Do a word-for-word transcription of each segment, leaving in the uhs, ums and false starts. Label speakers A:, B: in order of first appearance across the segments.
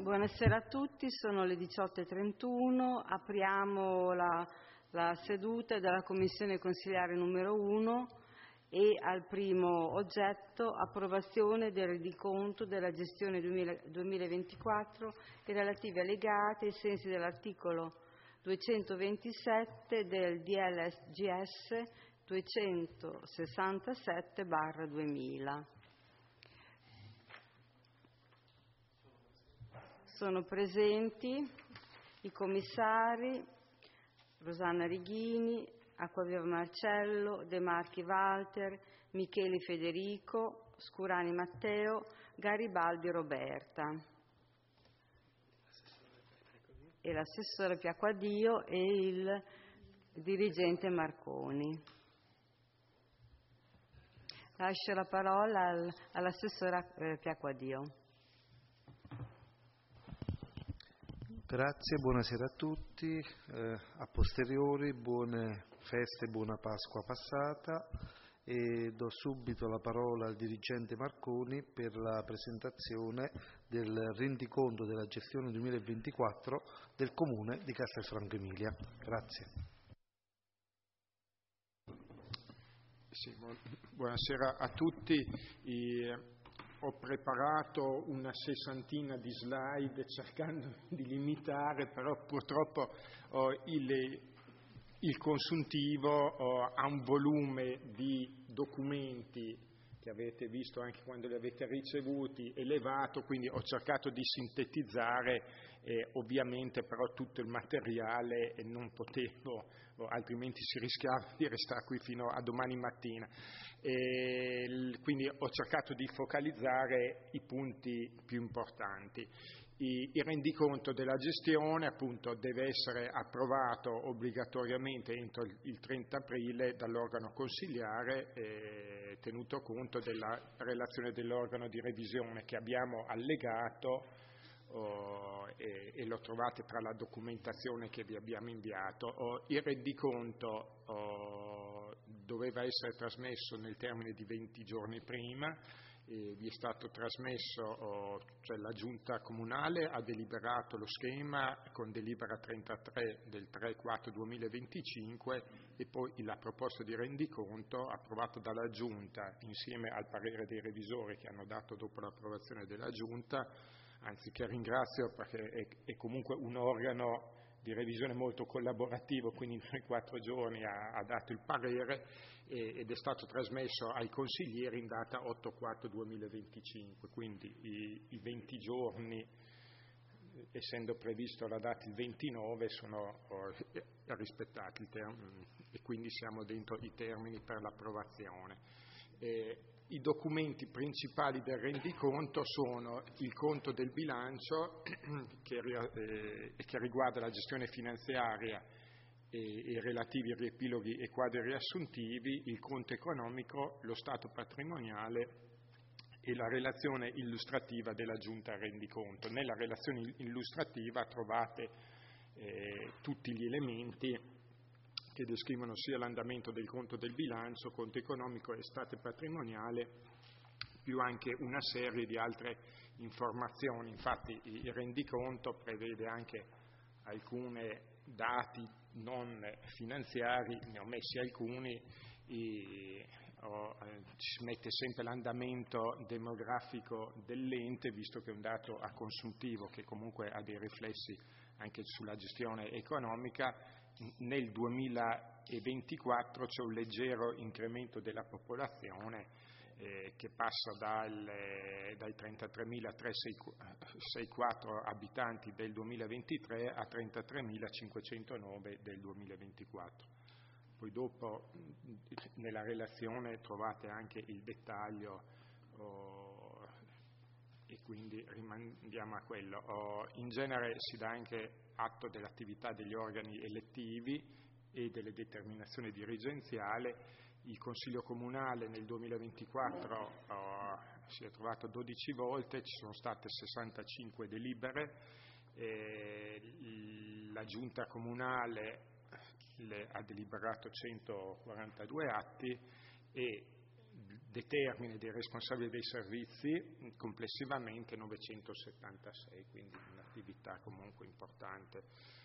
A: Buonasera a tutti, sono le diciotto e trentuno, apriamo la, la seduta della Commissione Consiliare numero uno e al primo oggetto approvazione del rendiconto della gestione duemilaventiquattro e relativi allegati ai sensi dell'articolo duecentoventisette del D L G S duecentosessantasette barra duemila. Sono presenti i commissari Rosanna Righini, Acquaviva Marcello, De Marchi Walter, Micheli Federico, Scurani Matteo, Garibaldi Roberta e l'assessore Piacquadio e il dirigente Marconi. Lascio la parola al, all'assessore eh, Piacquadio.
B: Grazie, buonasera a tutti, eh, a posteriori buone feste, buona Pasqua passata e do subito la parola al dirigente Marconi per la presentazione del rendiconto della gestione duemilaventiquattro del Comune di Castelfranco Emilia. Grazie.
C: Sì, buonasera a tutti. I... Ho preparato una sessantina di slide cercando di limitare, però purtroppo oh, il, il consuntivo oh, ha un volume di documenti che avete visto anche quando li avete ricevuti elevato, quindi ho cercato di sintetizzare eh, ovviamente però tutto il materiale e non potevo, oh, altrimenti si rischiava di restare qui fino a domani mattina. E quindi ho cercato di focalizzare i punti più importanti. I, il rendiconto della gestione appunto deve essere approvato obbligatoriamente entro il, il trenta aprile dall'organo consiliare, eh, tenuto conto della relazione dell'organo di revisione che abbiamo allegato oh, e, e lo trovate tra la documentazione che vi abbiamo inviato. Oh, il rendiconto oh, doveva essere trasmesso nel termine di venti giorni prima. E vi è stato trasmesso, oh, cioè la Giunta Comunale ha deliberato lo schema con delibera trentatré del tre quattro duemilaventicinque e poi la proposta di rendiconto approvata dalla Giunta insieme al parere dei revisori che hanno dato dopo l'approvazione della Giunta, anzi che ringrazio perché è, è comunque un organo di revisione molto collaborativo, quindi in quattro giorni ha, ha dato il parere e, ed è stato trasmesso ai consiglieri in data otto quattro duemilaventicinque, quindi i, i venti giorni, essendo previsto la data il ventinove, sono oh, rispettati il term- e quindi siamo dentro i termini per l'approvazione. Eh, I documenti principali del rendiconto sono il conto del bilancio che, eh, che riguarda la gestione finanziaria e i relativi riepiloghi e quadri riassuntivi, il conto economico, lo stato patrimoniale e la relazione illustrativa della Giunta al rendiconto. Nella relazione illustrativa trovate eh, tutti gli elementi che descrivono sia l'andamento del conto del bilancio, conto economico e stato patrimoniale, più anche una serie di altre informazioni. Infatti il rendiconto prevede anche alcuni dati non finanziari, ne ho messi alcuni, e, oh, eh, ci mette sempre l'andamento demografico dell'ente, visto che è un dato a consuntivo che comunque ha dei riflessi anche sulla gestione economica. Nel duemilaventiquattro c'è un leggero incremento della popolazione eh, che passa dal, eh, dai trentatremilatrecentosessantaquattro abitanti del duemilaventitré a trentatremilacinquecentonove del duemilaventiquattro. Poi dopo nella relazione trovate anche il dettaglio oh, e quindi rimandiamo a quello. Oh, in genere si dà anche atto dell'attività degli organi elettivi e delle determinazioni dirigenziali. Il Consiglio Comunale nel duemilaventiquattro oh, si è trovato dodici volte, ci sono state sessantacinque delibere, eh, la Giunta Comunale le, ha deliberato centoquarantadue atti e determine dei responsabili dei servizi, complessivamente novecentosettantasei, quindi un'attività comunque importante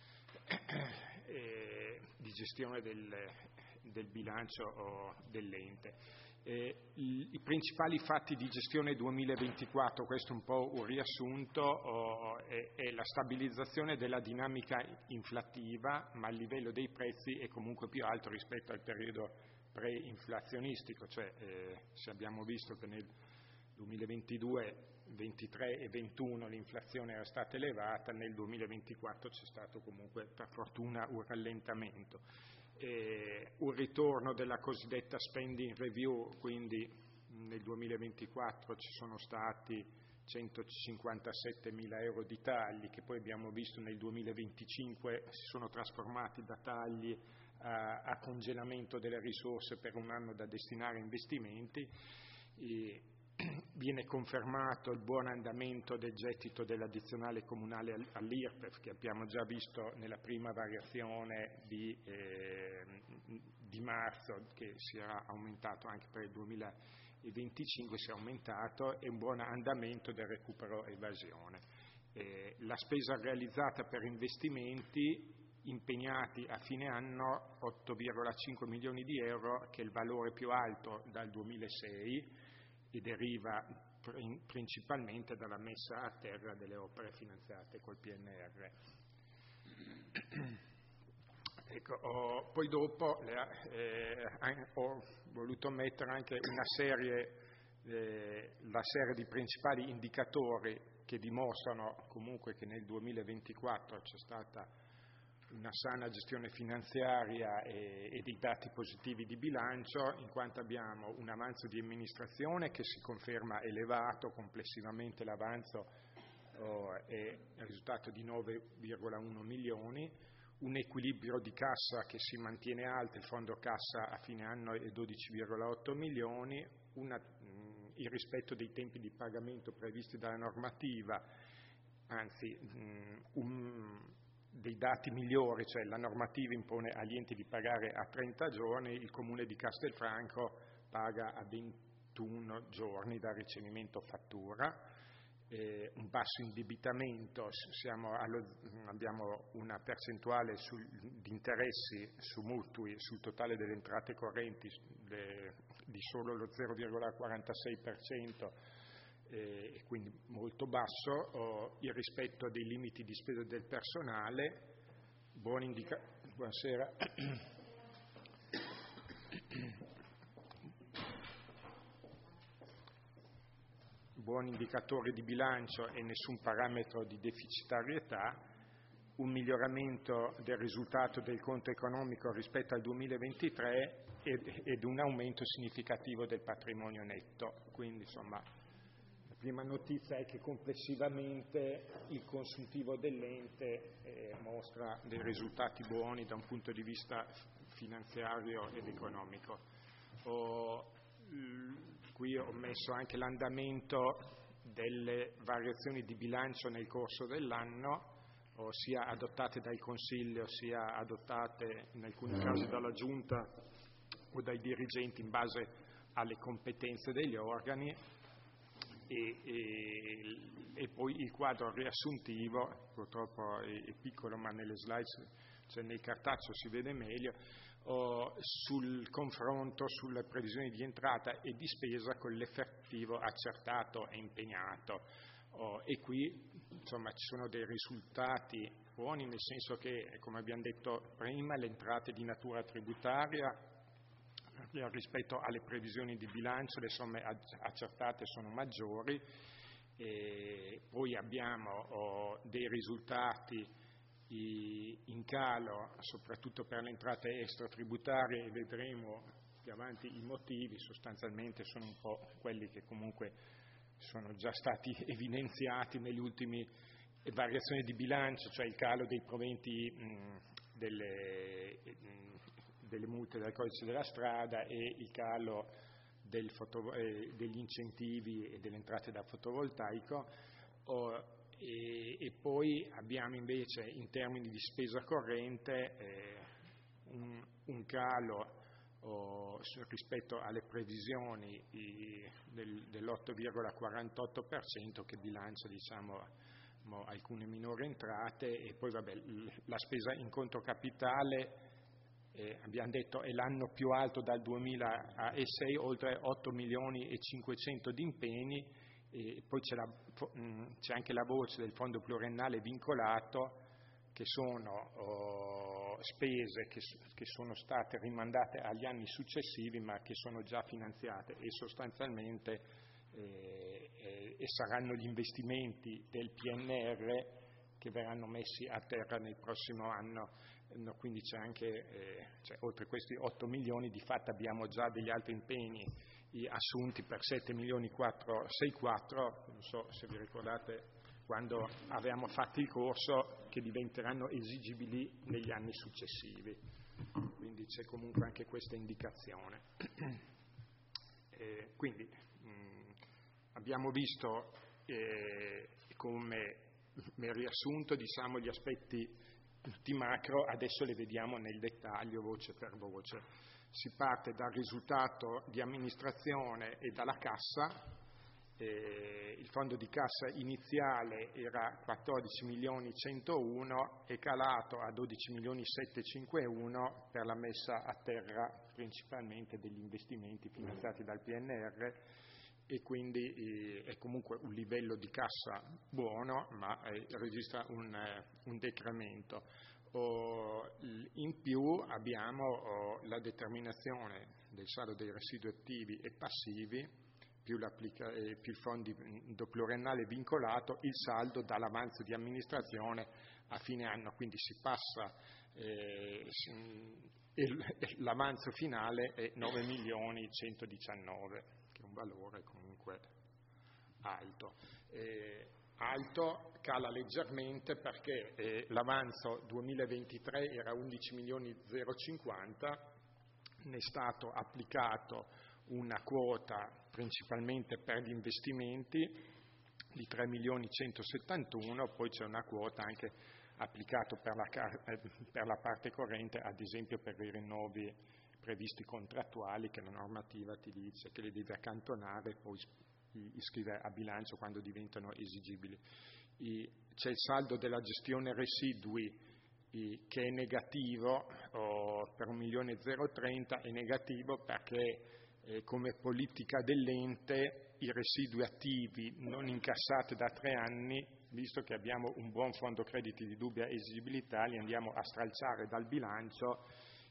C: eh, di gestione del, del bilancio dell'ente. Eh, i, I principali fatti di gestione duemilaventiquattro, questo è un po' un riassunto, oh, è, è la stabilizzazione della dinamica inflattiva, ma il livello dei prezzi è comunque più alto rispetto al periodo pre-inflazionistico, cioè eh, se abbiamo visto che nel duemilaventidue, ventitré e ventuno l'inflazione era stata elevata, nel duemilaventiquattro c'è stato comunque per fortuna un rallentamento. Eh, un ritorno della cosiddetta spending review, quindi nel duemilaventiquattro ci sono stati centocinquantasettemila euro di tagli che poi abbiamo visto nel duemilaventicinque si sono trasformati da tagli a, a congelamento delle risorse per un anno da destinare a investimenti. E viene confermato il buon andamento del gettito dell'addizionale comunale all'I R P E F che abbiamo già visto nella prima variazione di, eh, di marzo, che si era aumentato anche per il duemilaventicinque, si è aumentato, e un buon andamento del recupero evasione. Eh, la spesa realizzata per investimenti impegnati a fine anno otto virgola cinque milioni di euro, che è il valore più alto dal duemilasei e deriva principalmente dalla messa a terra delle opere finanziate col P N R. Ecco, ho, poi dopo eh, ho voluto mettere anche una serie, eh, la serie di principali indicatori che dimostrano comunque che nel duemilaventiquattro c'è stata una sana gestione finanziaria e, e dei dati positivi di bilancio, in quanto abbiamo un avanzo di amministrazione che si conferma elevato, complessivamente l'avanzo oh, è il risultato di nove virgola uno milioni, un equilibrio di cassa che si mantiene alto, il fondo cassa a fine anno è dodici virgola otto milioni, una, mh, il rispetto dei tempi di pagamento previsti dalla normativa, anzi mh, un dei dati migliori, cioè la normativa impone agli enti di pagare a trenta giorni, il comune di Castelfranco paga a ventuno giorni dal ricevimento fattura, eh, un basso indebitamento, siamo allo, abbiamo una percentuale sul, di interessi su mutui sul totale delle entrate correnti de, di solo lo zero virgola quarantasei per cento, e quindi molto basso, oh, il rispetto dei limiti di spesa del personale, buon indica- buonasera. Buoni indicatori di bilancio e nessun parametro di deficitarietà, un miglioramento del risultato del conto economico rispetto al duemilaventitré ed, ed un aumento significativo del patrimonio netto, quindi insomma prima notizia è che complessivamente il consuntivo dell'ente eh, mostra dei risultati buoni da un punto di vista finanziario ed economico. Ho, l, qui ho messo anche l'andamento delle variazioni di bilancio nel corso dell'anno, o sia adottate dal Consiglio sia adottate in alcuni casi dalla Giunta o dai dirigenti in base alle competenze degli organi. E, e, e poi il quadro riassuntivo, purtroppo è, è piccolo ma nelle slide, cioè nel cartaceo si vede meglio, oh, sul confronto sulle previsioni di entrata e di spesa con l'effettivo accertato e impegnato. Oh, e qui insomma ci sono dei risultati buoni, nel senso che, come abbiamo detto prima, le entrate di natura tributaria rispetto alle previsioni di bilancio, le somme accertate sono maggiori, e poi abbiamo oh, dei risultati in calo soprattutto per le entrate extratributarie, e vedremo più avanti i motivi. Sostanzialmente sono un po' quelli che comunque sono già stati evidenziati negli ultimi variazioni di bilancio, cioè il calo dei proventi mh, delle mh, delle multe del codice della strada e il calo del foto, eh, degli incentivi e delle entrate da fotovoltaico, oh, e, e poi abbiamo invece in termini di spesa corrente eh, un, un calo o, rispetto alle previsioni i, del, dell'otto virgola quarantotto per cento che bilancia, diciamo, alcune minori entrate, e poi vabbè, la spesa in conto capitale eh, abbiamo detto è l'anno più alto dal duemilasei, oltre otto milioni e cinquecento di impegni, e poi c'è, la, c'è anche la voce del fondo pluriennale vincolato, che sono oh, spese che, che sono state rimandate agli anni successivi ma che sono già finanziate, e sostanzialmente eh, eh, e saranno gli investimenti del P N R che verranno messi a terra nel prossimo anno. No, quindi c'è anche, eh, cioè, oltre questi otto milioni, di fatto abbiamo già degli altri impegni assunti per sette milioni quattrocentosessantaquattro, non so se vi ricordate quando avevamo fatto il corso, che diventeranno esigibili negli anni successivi. Quindi c'è comunque anche questa indicazione. Eh, quindi mh, abbiamo visto eh, come nel riassunto, diciamo, gli aspetti tutti macro, adesso le vediamo nel dettaglio, voce per voce. Si parte dal risultato di amministrazione e dalla cassa. Eh, il fondo di cassa iniziale era quattordici milioni centouno, è calato a dodici milioni settecentocinquantuno per la messa a terra principalmente degli investimenti finanziati dal P N R, e quindi eh, è comunque un livello di cassa buono, ma eh, registra un, eh, un decremento. Oh, in più abbiamo oh, la determinazione del saldo dei residui attivi e passivi, più, eh, più il fondo pluriennale vincolato, il saldo dall'avanzo di amministrazione a fine anno, quindi si passa, eh, il, l'avanzo finale è nove milioni centodiciannove, che è un valore comunque alto. Eh, alto, cala leggermente perché eh, l'avanzo duemilaventitré era undici milioni zero cinquanta, ne è stato applicato una quota principalmente per gli investimenti di tre milioni centosettantuno, poi c'è una quota anche applicata per la, per la parte corrente, ad esempio per i rinnovi previsti contrattuali, che la normativa ti dice che li devi accantonare e poi iscrivere a bilancio quando diventano esigibili. C'è il saldo della gestione residui che è negativo, oh, per un milione zero trenta, è negativo perché eh, come politica dell'ente i residui attivi non incassati da tre anni, visto che abbiamo un buon fondo crediti di dubbia esigibilità, li andiamo a stralciare dal bilancio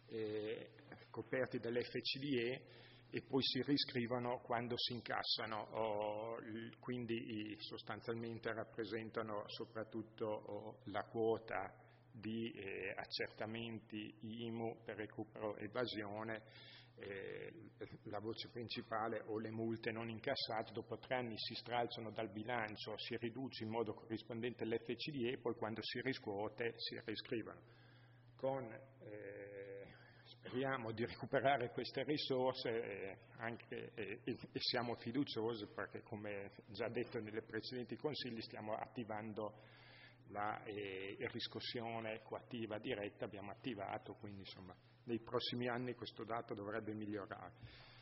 C: eh, coperti dall'F C D E, e poi si riscrivono quando si incassano, oh, quindi sostanzialmente rappresentano soprattutto oh, la quota di eh, accertamenti I M U per recupero e evasione, eh, la voce principale, o le multe non incassate, dopo tre anni si stralciano dal bilancio, si riduce in modo corrispondente all'F C D E, e poi quando si riscuote si riscrivono. Con, eh, speriamo di recuperare queste risorse eh, anche, eh, e, e siamo fiduciosi perché, come già detto nelle precedenti consigli, stiamo attivando la eh, riscossione coattiva diretta, abbiamo attivato, quindi insomma nei prossimi anni questo dato dovrebbe migliorare.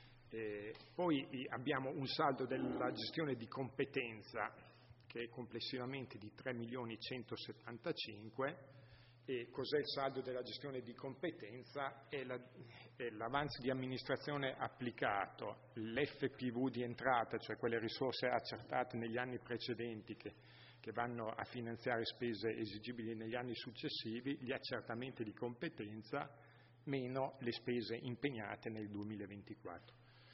C: Eh, poi eh, abbiamo un saldo della gestione di competenza che è complessivamente di tre milioni centosettantacinque. E cos'è il saldo della gestione di competenza? È, la, è l'avanzo di amministrazione applicato, l'F P V di entrata, cioè quelle risorse accertate negli anni precedenti che che vanno a finanziare spese esigibili negli anni successivi, gli accertamenti di competenza meno le spese impegnate nel duemilaventiquattro.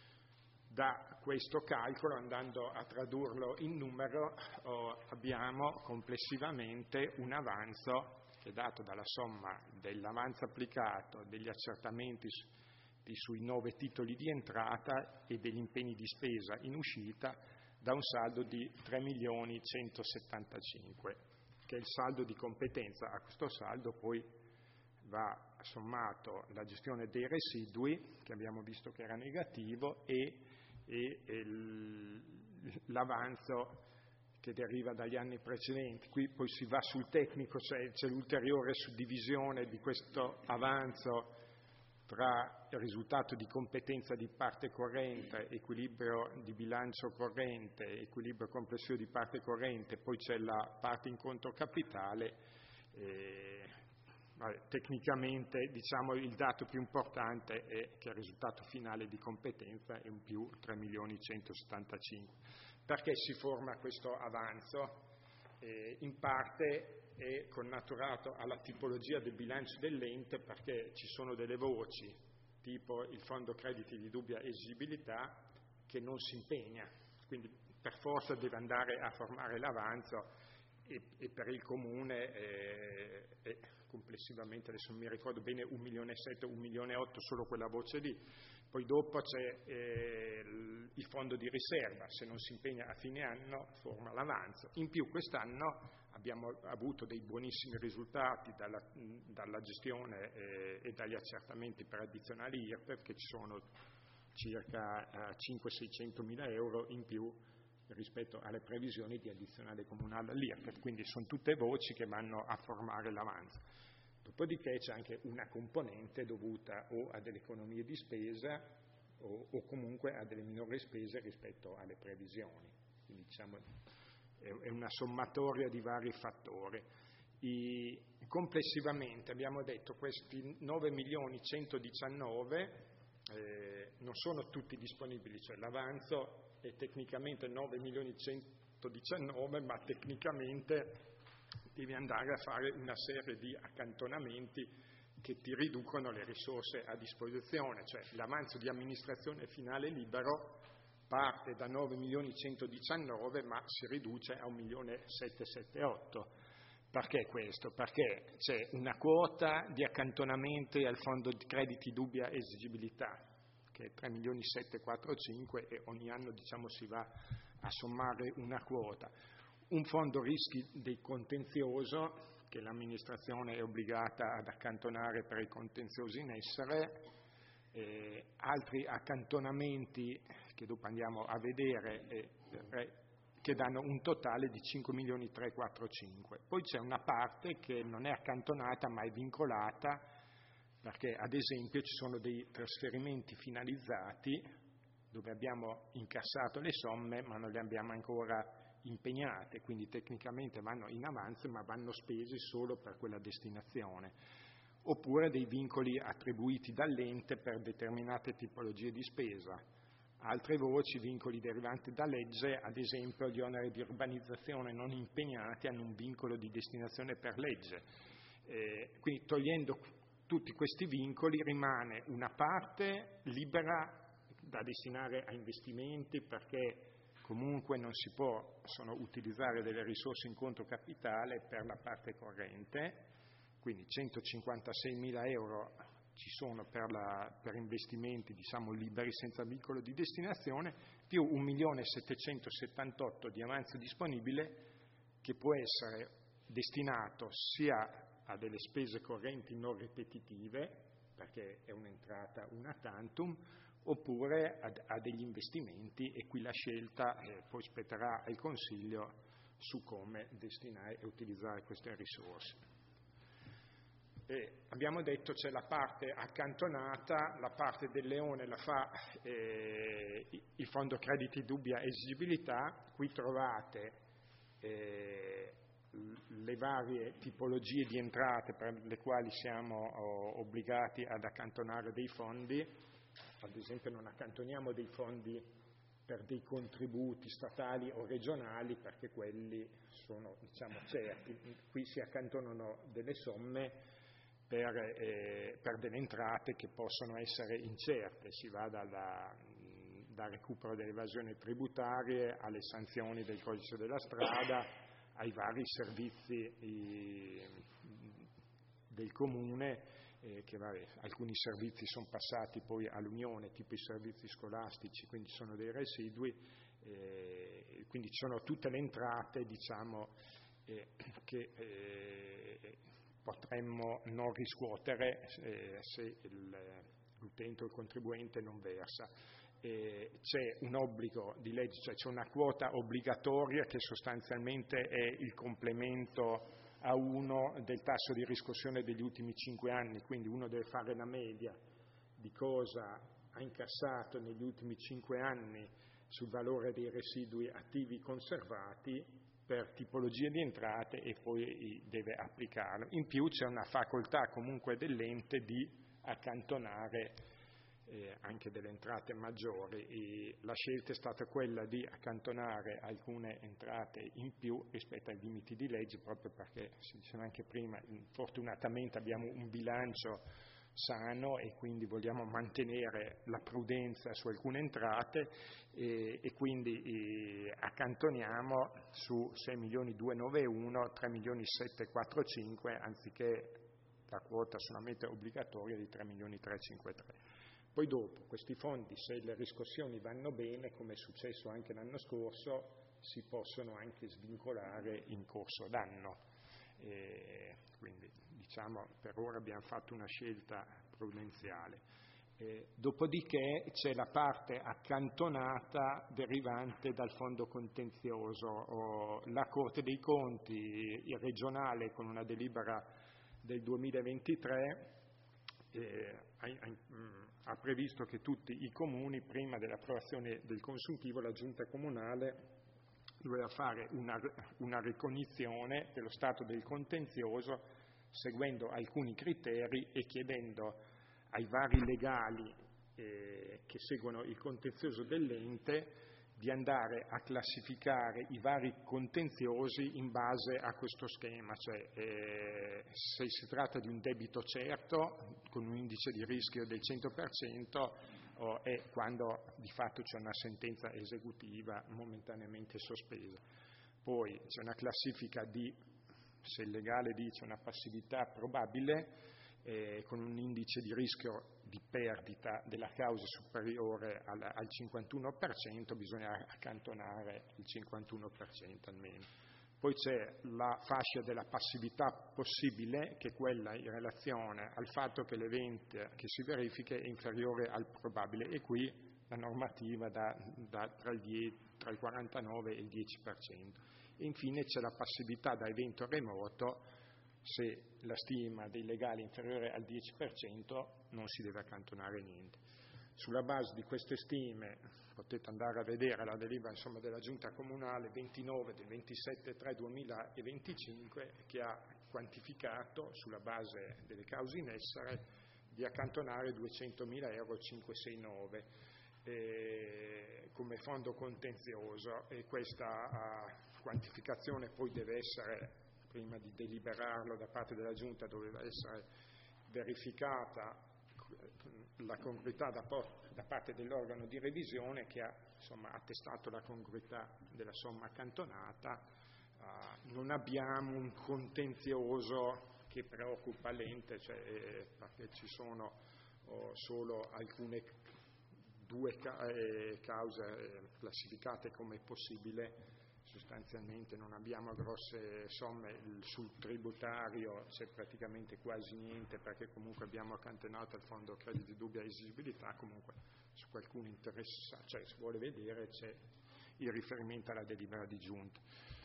C: Da questo calcolo, andando a tradurlo in numero, oh, abbiamo complessivamente un avanzo che è dato dalla somma dell'avanzo applicato, degli accertamenti sui nove titoli di entrata e degli impegni di spesa in uscita, da un saldo di tre milioni centosettantacinque, che è il saldo di competenza. A questo saldo poi va sommato la gestione dei residui, che abbiamo visto che era negativo, e, e, e il, l'avanzo che deriva dagli anni precedenti. Qui poi si va sul tecnico, cioè c'è l'ulteriore suddivisione di questo avanzo tra il risultato di competenza di parte corrente, equilibrio di bilancio corrente, equilibrio complessivo di parte corrente, poi c'è la parte in conto capitale. Eh, vabbè, tecnicamente, diciamo, il dato più importante è che il risultato finale di competenza è un più tre milioni centosettantacinque. Perché si forma questo avanzo? Eh, in parte è connaturato alla tipologia del bilancio dell'ente, perché ci sono delle voci, tipo il fondo crediti di dubbia esigibilità, che non si impegna, quindi per forza deve andare a formare l'avanzo, e, e per il comune eh, è complessivamente, adesso non mi ricordo bene, un milione e sette, un milione e otto solo quella voce lì. Poi dopo c'è eh, il fondo di riserva, se non si impegna a fine anno forma l'avanzo. In più quest'anno abbiamo avuto dei buonissimi risultati dalla, dalla gestione eh, e dagli accertamenti per addizionali I R P E F, che ci sono circa eh, cinquecento-seicento mila euro in più rispetto alle previsioni di addizionale comunale all'I R P E F, quindi sono tutte voci che vanno a formare l'avanzo. Dopodiché c'è anche una componente dovuta o a delle economie di spesa o, o comunque a delle minori spese rispetto alle previsioni, quindi diciamo è una sommatoria di vari fattori. I, complessivamente abbiamo detto questi nove milioni centodiciannove eh, non sono tutti disponibili, cioè l'avanzo è tecnicamente nove milioni centodiciannove, ma tecnicamente devi andare a fare una serie di accantonamenti che ti riducono le risorse a disposizione, cioè l'avanzo di amministrazione finale libero parte da nove milioni centodiciannove, ma si riduce a un milione settecentosettantotto. Perché questo? Perché c'è una quota di accantonamenti al fondo di crediti dubbia esigibilità, che è tre milioni settecentoquarantacinque, e ogni anno diciamo si va a sommare una quota. Un fondo rischi del contenzioso, che l'amministrazione è obbligata ad accantonare per i contenziosi in essere, eh, altri accantonamenti che dopo andiamo a vedere, eh, eh, che danno un totale di cinque milioni trecentoquarantacinque. Poi c'è una parte che non è accantonata ma è vincolata, perché ad esempio ci sono dei trasferimenti finalizzati dove abbiamo incassato le somme ma non le abbiamo ancora impegnate, quindi tecnicamente vanno in avanzo ma vanno spesi solo per quella destinazione, oppure dei vincoli attribuiti dall'ente per determinate tipologie di spesa. Altre voci, vincoli derivanti da legge, ad esempio gli oneri di urbanizzazione non impegnati hanno un vincolo di destinazione per legge. Eh, quindi togliendo tutti questi vincoli rimane una parte libera da destinare a investimenti, perché comunque non si possono utilizzare delle risorse in conto capitale per la parte corrente, quindi centocinquantaseimila euro ci sono per, la, per investimenti diciamo liberi senza vincolo di destinazione, più un milione settecentosettantotto di avanzo disponibile, che può essere destinato sia a delle spese correnti non ripetitive, perché è un'entrata una tantum, oppure a, a degli investimenti, e qui la scelta eh, poi spetterà al Consiglio su come destinare e utilizzare queste risorse. E abbiamo detto c'è la parte accantonata, la parte del leone la fa eh, il fondo crediti dubbia esigibilità. Qui trovate eh, le varie tipologie di entrate per le quali siamo oh, obbligati ad accantonare dei fondi. Ad esempio non accantoniamo dei fondi per dei contributi statali o regionali, perché quelli sono diciamo certi. Qui si accantonano delle somme per, eh, per delle entrate che possono essere incerte, si va dalla, dal recupero delle evasioni tributarie alle sanzioni del codice della strada, ai vari servizi eh, del comune, eh, che vabbè, alcuni servizi sono passati poi all'Unione, tipo i servizi scolastici, quindi sono dei residui, eh, quindi ci sono tutte le entrate diciamo eh, che eh, potremmo non riscuotere eh, se il, l'utente o il contribuente non versa. Eh, c'è un obbligo di legge, cioè c'è una quota obbligatoria che sostanzialmente è il complemento a uno del tasso di riscossione degli ultimi cinque anni, quindi uno deve fare la media di cosa ha incassato negli ultimi cinque anni sul valore dei residui attivi conservati per tipologie di entrate e poi deve applicarlo. In più c'è una facoltà comunque dell'ente di accantonare eh, anche delle entrate maggiori, e la scelta è stata quella di accantonare alcune entrate in più rispetto ai limiti di legge, proprio perché, si diceva anche prima, fortunatamente abbiamo un bilancio sano e quindi vogliamo mantenere la prudenza su alcune entrate e, e quindi eh, accantoniamo su sei milioni duecentonovantuno tre milioni settecentoquarantacinque anziché la quota solamente obbligatoria di tre milioni trecentocinquantatré. Poi dopo questi fondi, se le riscossioni vanno bene, come è successo anche l'anno scorso, si possono anche svincolare in corso d'anno. E quindi diciamo per ora abbiamo fatto una scelta prudenziale. E dopodiché c'è la parte accantonata derivante dal fondo contenzioso. O la Corte dei Conti, il regionale, con una delibera del duemilaventitré eh, ha, ha, ha previsto che tutti i comuni, prima dell'approvazione del consuntivo, la giunta comunale doveva fare una, una ricognizione dello stato del contenzioso seguendo alcuni criteri e chiedendo ai vari legali eh, che seguono il contenzioso dell'ente di andare a classificare i vari contenziosi in base a questo schema, cioè eh, se si tratta di un debito certo con un indice di rischio del cento per cento o è quando di fatto c'è una sentenza esecutiva momentaneamente sospesa. Poi c'è una classifica di, se il legale dice una passività probabile, eh, con un indice di rischio di perdita della causa superiore al, al cinquantuno per cento, bisogna accantonare il cinquantuno per cento almeno. Poi c'è la fascia della passività possibile, che è quella in relazione al fatto che l'evento che si verifica è inferiore al probabile, e qui la normativa da, da tra, il dieci, tra il quarantanove e il dieci per cento. E infine c'è la passività da evento remoto. Se la stima dei legali è inferiore al dieci per cento non si deve accantonare niente. Sulla base di queste stime potete andare a vedere la delibera insomma, della Giunta Comunale ventinove del ventisette tre duemilaventicinque, che ha quantificato sulla base delle cause in essere di accantonare duecentomila euro cinquecentosessantanove eh, come fondo contenzioso, e questa uh, quantificazione poi deve essere, prima di deliberarlo da parte della Giunta, doveva essere verificata la congruità da, da parte dell'organo di revisione che ha insomma, attestato la congruità della somma accantonata. Uh, non abbiamo un contenzioso che preoccupa l'ente, cioè, eh, perché ci sono oh, solo alcune due ca- eh, cause eh, classificate come possibile. Sostanzialmente non abbiamo grosse somme, sul tributario c'è praticamente quasi niente, perché comunque abbiamo accantonato il fondo credito di dubbia esigibilità. Comunque su qualcuno interessa, cioè si vuole vedere, c'è il riferimento alla delibera di giunta.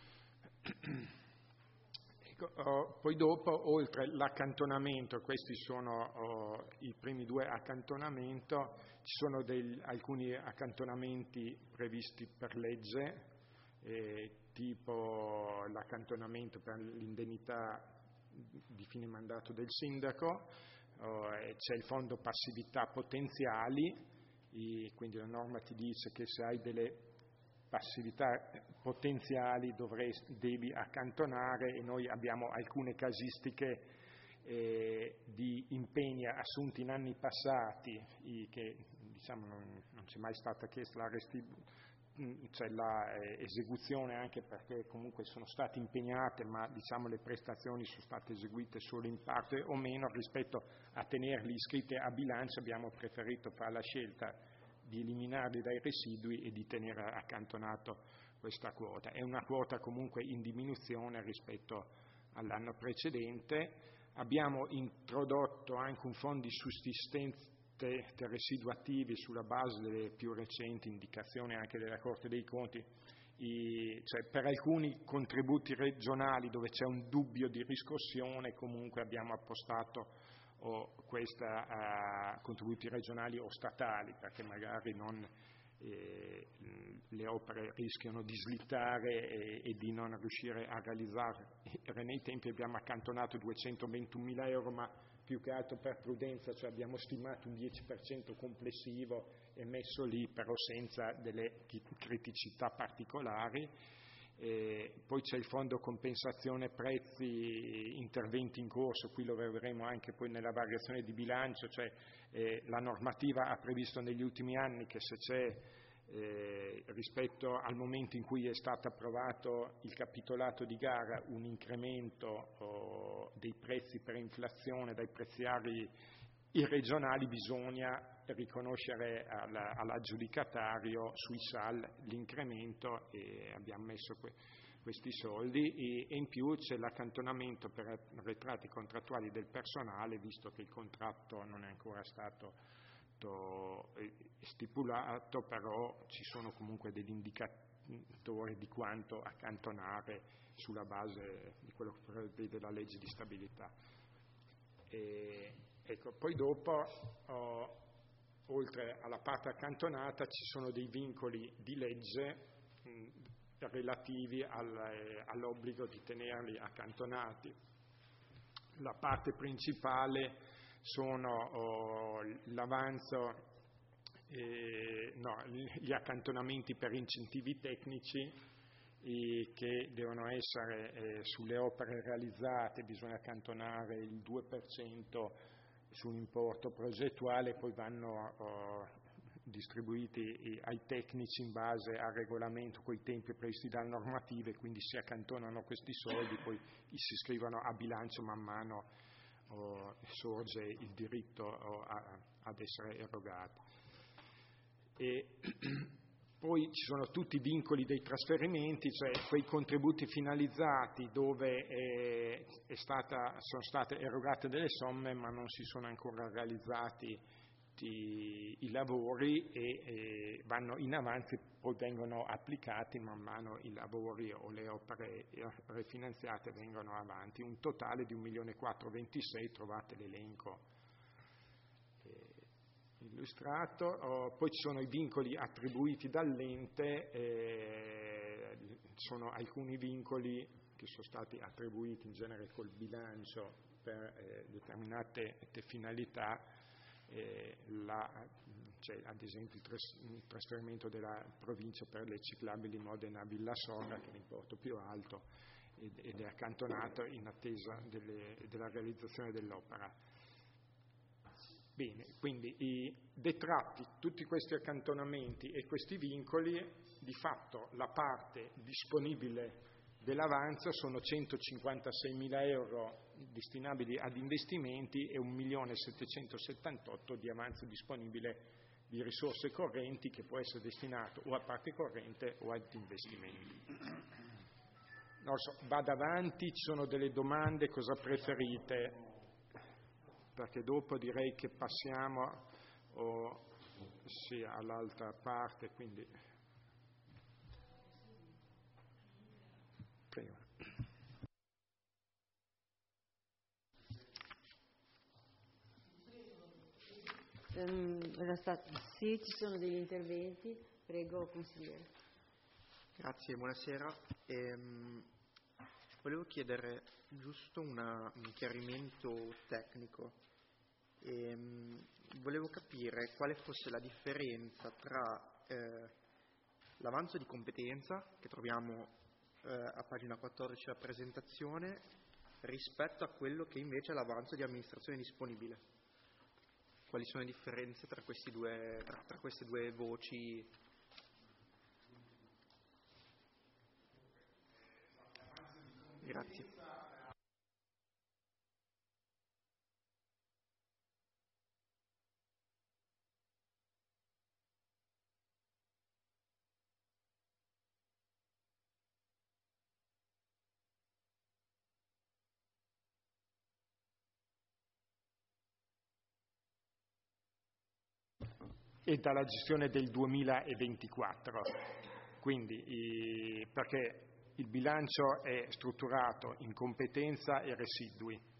C: Ecco, oh, poi dopo, oltre l'accantonamento, questi sono oh, i primi due accantonamenti, ci sono dei, alcuni accantonamenti previsti per legge, Eh, tipo l'accantonamento per l'indennità di fine mandato del sindaco, eh, c'è il fondo passività potenziali, e quindi la norma ti dice che se hai delle passività potenziali dovresti, devi accantonare, e noi abbiamo alcune casistiche eh, di impegni assunti in anni passati i, che diciamo non, non c'è mai stata chiesta la restituzione, c'è l'esecuzione, anche perché comunque sono state impegnate, ma diciamo le prestazioni sono state eseguite solo in parte o meno. Rispetto a tenerli iscritti a bilancio abbiamo preferito fare la scelta di eliminarli dai residui e di tenere accantonato questa quota. È una quota comunque in diminuzione rispetto all'anno precedente. Abbiamo introdotto anche un fondo di sussistenza dei residui attivi sulla base delle più recenti indicazioni anche della Corte dei Conti, I, cioè per alcuni contributi regionali dove c'è un dubbio di riscossione comunque abbiamo appostato o questa uh, contributi regionali o statali, perché magari non, eh, le opere rischiano di slittare e, e di non riuscire a realizzare. E nei tempi abbiamo accantonato duecentoventunomila euro, ma più che altro per prudenza, cioè abbiamo stimato un dieci per cento complessivo e messo lì, però senza delle criticità particolari. E poi c'è il fondo compensazione prezzi, interventi in corso, qui lo vedremo anche poi nella variazione di bilancio, cioè eh, la normativa ha previsto negli ultimi anni che se c'è eh, rispetto al momento in cui è stato approvato il capitolato di gara un incremento oh, dei prezzi per inflazione dai preziari regionali, bisogna riconoscere alla, all'aggiudicatario sui S A L l'incremento, e abbiamo messo que, questi soldi e, e in più c'è l'accantonamento per arretrati contrattuali del personale, visto che il contratto non è ancora stato to, eh, stipulato, però ci sono comunque degli indicatori di quanto accantonare sulla base di quello che prevede la legge di stabilità. E, ecco, poi dopo oh, oltre alla parte accantonata ci sono dei vincoli di legge mh, relativi al, eh, all'obbligo di tenerli accantonati. La parte principale sono oh, l'avanzo, eh, no, gli accantonamenti per incentivi tecnici eh, che devono essere eh, sulle opere realizzate, bisogna accantonare il due per cento su un importo progettuale, poi vanno uh, distribuiti ai tecnici in base al regolamento con i tempi previsti dalle normative, quindi si accantonano questi soldi, poi si scrivono a bilancio man mano uh, sorge il diritto uh, a, ad essere erogati. E poi ci sono tutti i vincoli dei trasferimenti, cioè quei contributi finalizzati dove è, è stata, sono state erogate delle somme ma non si sono ancora realizzati i, i lavori e, e vanno in avanti, poi vengono applicati man mano i lavori o le opere rifinanziate vengono avanti. Un totale di un milione quattrocentoventisei, trovate l'elenco illustrato. Oh, poi ci sono i vincoli attribuiti dall'ente, eh, sono alcuni vincoli che sono stati attribuiti in genere col bilancio per eh, determinate finalità, eh, la, cioè, ad esempio il, tras- il trasferimento della provincia per le ciclabili Modena-Villa Sora, che è l'importo più alto, ed, ed è accantonato in attesa delle, della realizzazione dell'opera. Bene, quindi i detratti tutti questi accantonamenti e questi vincoli, di fatto la parte disponibile dell'avanzo sono centocinquantaseimila euro destinabili ad investimenti e un milione settecentosettantotto di avanzo disponibile di risorse correnti che può essere destinato o a parte corrente o ad investimenti. Non so, vado avanti, ci sono delle domande, cosa preferite? Perché dopo direi che passiamo oh, sì, all'altra parte, quindi prego.
A: Um, era stato, sì, ci sono degli interventi, prego consigliere.
D: Grazie, buonasera. Ehm, volevo chiedere giusto una, un chiarimento tecnico. Ehm, volevo capire quale fosse la differenza tra eh, l'avanzo di competenza che troviamo eh, a pagina quattordici della presentazione rispetto a quello che invece è l'avanzo di amministrazione disponibile. Quali sono le differenze tra, questi due, tra, tra queste due voci? Grazie.
C: E dalla gestione del duemilaventiquattro, quindi perché il bilancio è strutturato in competenza e residui.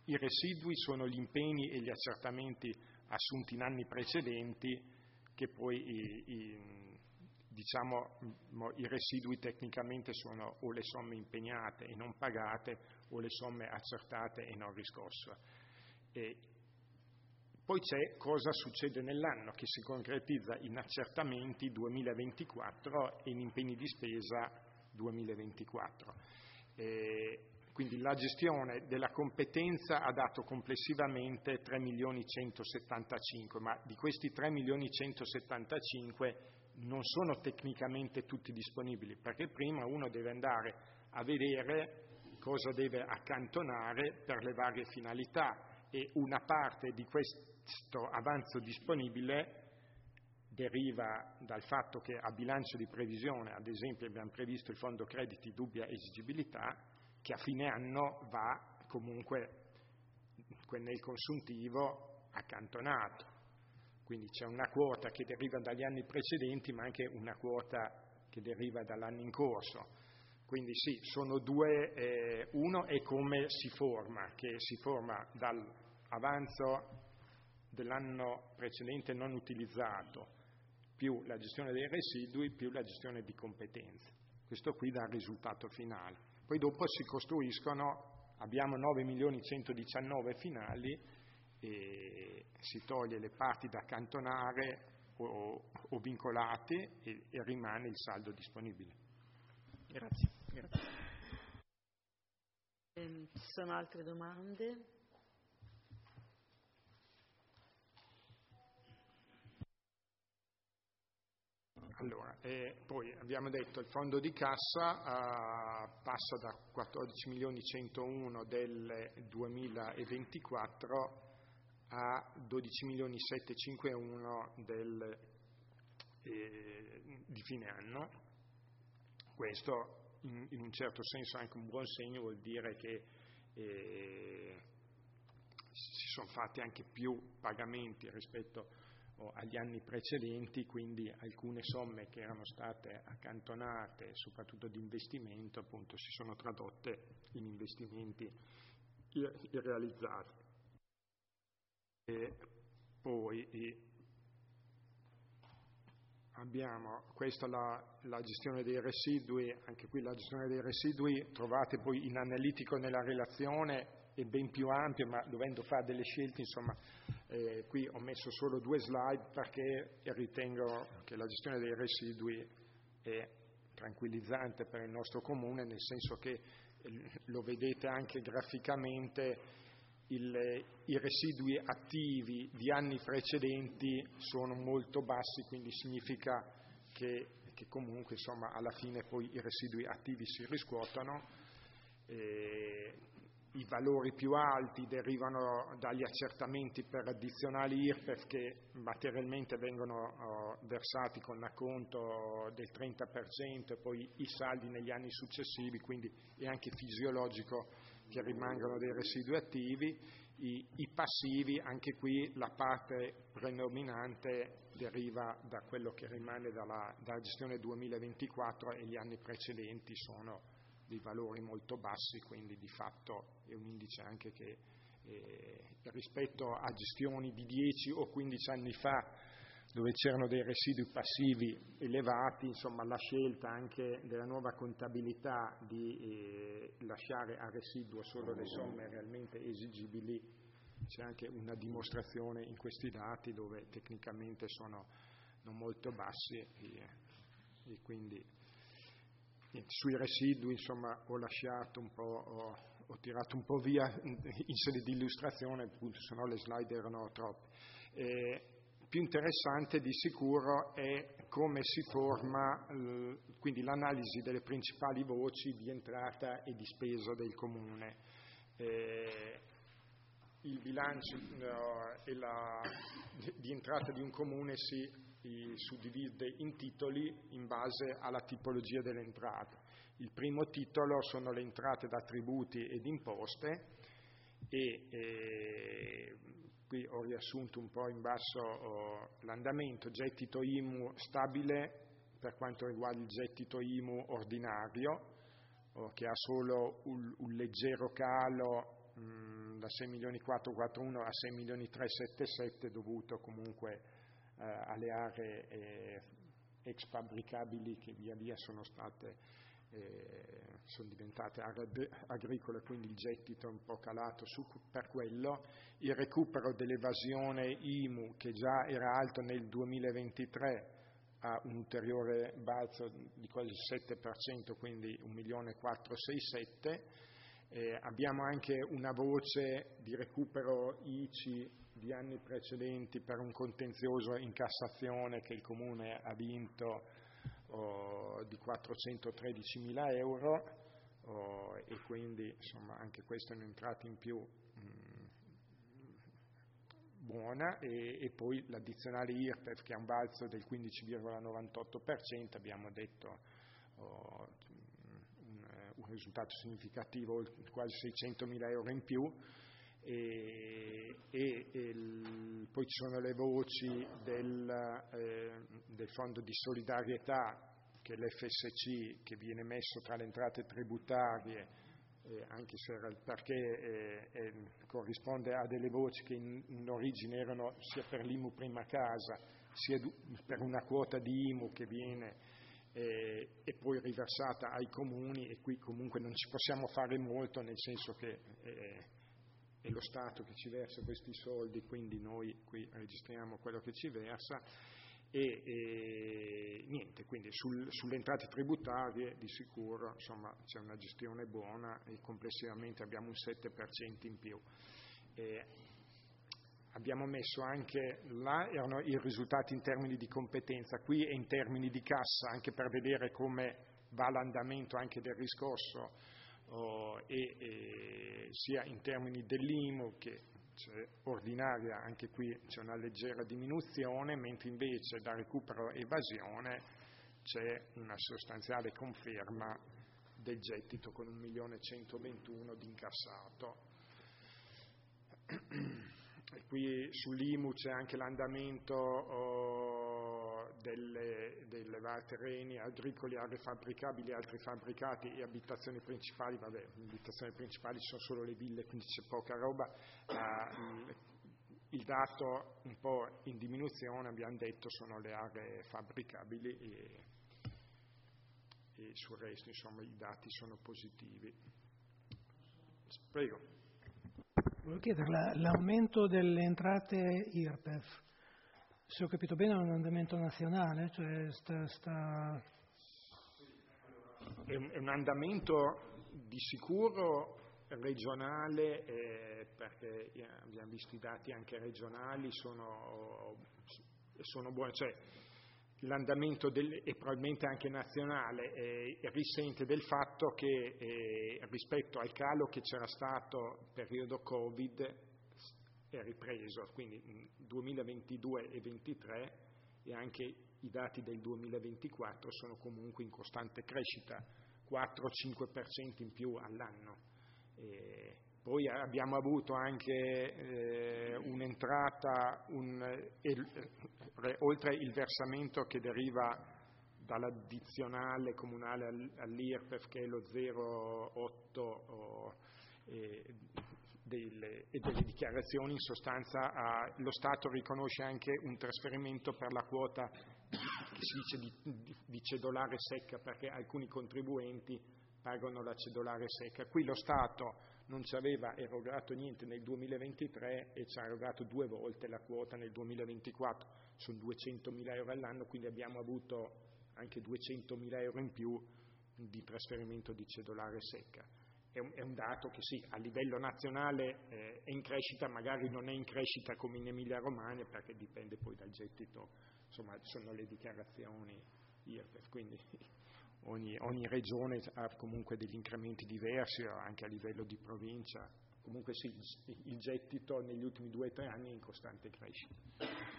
C: i residui sono gli impegni e gli accertamenti assunti in anni precedenti, che poi i, i, diciamo, i residui tecnicamente sono o le somme impegnate e non pagate o le somme accertate e non riscosse. E poi c'è cosa succede nell'anno, che si concretizza in accertamenti duemilaventiquattro e in impegni di spesa duemilaventiquattro. E quindi la gestione della competenza ha dato complessivamente tre milioni centosettantacinque, ma di questi tre milioni centosettantacinque non sono tecnicamente tutti disponibili, perché prima uno deve andare a vedere cosa deve accantonare per le varie finalità, e una parte di questo avanzo disponibile deriva dal fatto che a bilancio di previsione, ad esempio, abbiamo previsto il fondo crediti dubbia esigibilità, che a fine anno va comunque nel consuntivo accantonato. Quindi c'è una quota che deriva dagli anni precedenti, ma anche una quota che deriva dall'anno in corso. Quindi sì, sono due, eh, uno è come si forma, che si forma dall'avanzo dell'anno precedente non utilizzato, più la gestione dei residui, più la gestione di competenze. Questo qui dà il risultato finale. Poi dopo si costruiscono, abbiamo nove milioni centodiciannove finali, e si toglie le parti da accantonare o, o vincolate e, e rimane il saldo disponibile.
D: Grazie. Grazie.
E: Eh, ci sono altre domande?
C: Allora, eh, poi abbiamo detto il fondo di cassa eh, passa da quattordici milioni centouno del duemilaventiquattro a dodici milioni settecentocinquantuno del, eh, di fine anno. Questo in, in un certo senso è anche un buon segno, vuol dire che eh, si sono fatti anche più pagamenti rispetto agli anni precedenti, quindi alcune somme che erano state accantonate, soprattutto di investimento, appunto si sono tradotte in investimenti realizzati. E poi e abbiamo questa la, la gestione dei residui, anche qui la gestione dei residui trovate poi in analitico nella relazione, è ben più ampio, ma dovendo fare delle scelte, insomma, eh, qui ho messo solo due slide perché ritengo che la gestione dei residui è tranquillizzante per il nostro comune, nel senso che eh, lo vedete anche graficamente, il, i residui attivi di anni precedenti sono molto bassi, quindi significa che, che comunque, insomma, alla fine poi i residui attivi si riscuotono. Eh, I valori più alti derivano dagli accertamenti per addizionali I R P E F che materialmente vengono uh, versati con l'acconto del trenta per cento e poi i saldi negli anni successivi, quindi è anche fisiologico che rimangano dei residui attivi. I, i passivi, anche qui la parte predominante deriva da quello che rimane dalla, dalla gestione duemilaventiquattro, e gli anni precedenti sono dei valori molto bassi, quindi di fatto è un indice anche che eh, rispetto a gestioni di dieci o quindici anni fa, dove c'erano dei residui passivi elevati, insomma la scelta anche della nuova contabilità di eh, lasciare a residuo solo le somme realmente esigibili, c'è anche una dimostrazione in questi dati dove tecnicamente sono non molto bassi, e, e quindi sui residui, insomma, ho lasciato un po', ho, ho tirato un po' via in sede di illustrazione, appunto, se no le slide erano troppe. Eh, più interessante di sicuro è come si forma, eh, quindi l'analisi delle principali voci di entrata e di spesa del comune. Eh, il bilancio no, e la, di entrata di un comune si suddivide in titoli in base alla tipologia delle entrate. Il primo titolo sono le entrate da tributi ed imposte, e eh, qui ho riassunto un po' in basso oh, l'andamento. Gettito I M U stabile per quanto riguarda il gettito I M U ordinario, oh, che ha solo un, un leggero calo mh, da sei milioni quattrocentoquarantuno a sei milioni trecentosettantasette, dovuto comunque eh, alle aree eh, ex fabbricabili che via via sono state eh, sono diventate aree agricole, quindi il gettito è un po' calato su, per quello. Il recupero dell'evasione I M U, che già era alto nel duemilaventitré, ha un ulteriore balzo di quasi il sette per cento, quindi un milione quattrocentosessantasette. Eh, abbiamo anche una voce di recupero I C I di anni precedenti per un contenzioso in Cassazione che il Comune ha vinto oh, di quattrocentotredicimila euro, oh, e quindi insomma anche questa è un'entrata in più mh, buona, e, e poi l'addizionale I R P E F che ha un balzo del quindici virgola novantotto per cento, abbiamo detto oh, un, un risultato significativo, quasi seicentomila euro in più. E, e, e il, poi ci sono le voci del, eh, del fondo di solidarietà, che è l'F S C, che viene messo tra le entrate tributarie, eh, anche se era, perché eh, eh, corrisponde a delle voci che in, in origine erano sia per l'I M U prima casa sia per una quota di I M U che viene eh, e poi riversata ai comuni, e qui comunque non ci possiamo fare molto, nel senso che eh, è lo Stato che ci versa questi soldi, quindi noi qui registriamo quello che ci versa e, e niente, quindi sul, sulle entrate tributarie di sicuro insomma c'è una gestione buona e complessivamente abbiamo un sette per cento in più. E abbiamo messo anche là, erano i risultati in termini di competenza, qui è in termini di cassa, anche per vedere come va l'andamento anche del riscosso. Oh, e, e sia in termini dell'I M U che c'è ordinaria, anche qui c'è una leggera diminuzione, mentre invece da recupero evasione c'è una sostanziale conferma del gettito con un milione centoventuno di incassato. E qui sull'I M U c'è anche l'andamento oh, delle, delle vari terreni agricoli, aree fabbricabili, altri fabbricati e abitazioni principali. Vabbè, abitazioni principali ci sono solo le ville, quindi c'è poca roba. Ah, il, il dato un po' in diminuzione, abbiamo detto, sono le aree fabbricabili e, e sul resto insomma i dati sono positivi. Prego.
F: Volevo chiedere, l'aumento delle entrate I R P E F, se ho capito bene, è un andamento nazionale? Cioè sta, sta...
C: È, un, è un andamento di sicuro regionale, eh, perché abbiamo visto i dati anche regionali, sono, sono buoni. Cioè, l'andamento del, e probabilmente anche nazionale eh, risente del fatto che eh, rispetto al calo che c'era stato periodo Covid è ripreso, quindi duemilaventidue e ventitré, e anche i dati del duemilaventiquattro sono comunque in costante crescita, quattro cinque per cento in più all'anno. Eh, poi abbiamo avuto anche eh, un'entrata, un, eh, oltre il versamento che deriva dall'addizionale comunale all'I R P E F, che è lo zero virgola otto oh, eh, delle, e delle dichiarazioni, in sostanza ah, lo Stato riconosce anche un trasferimento per la quota che si dice di, di, di cedolare secca, perché alcuni contribuenti pagano la cedolare secca. Qui lo Stato non ci aveva erogato niente nel duemilaventitré e ci ha erogato due volte la quota nel duemilaventiquattro, sono duecentomila euro all'anno, quindi abbiamo avuto anche duecentomila euro in più di trasferimento di cedolare secca. È un, è un dato che sì, a livello nazionale eh, è in crescita, magari non è in crescita come in Emilia Romagna, perché dipende poi dal gettito, insomma sono le dichiarazioni I R P E F, quindi Ogni, ogni regione ha comunque degli incrementi diversi, anche a livello di provincia. Comunque sì, il gettito negli ultimi due o tre anni è in costante crescita.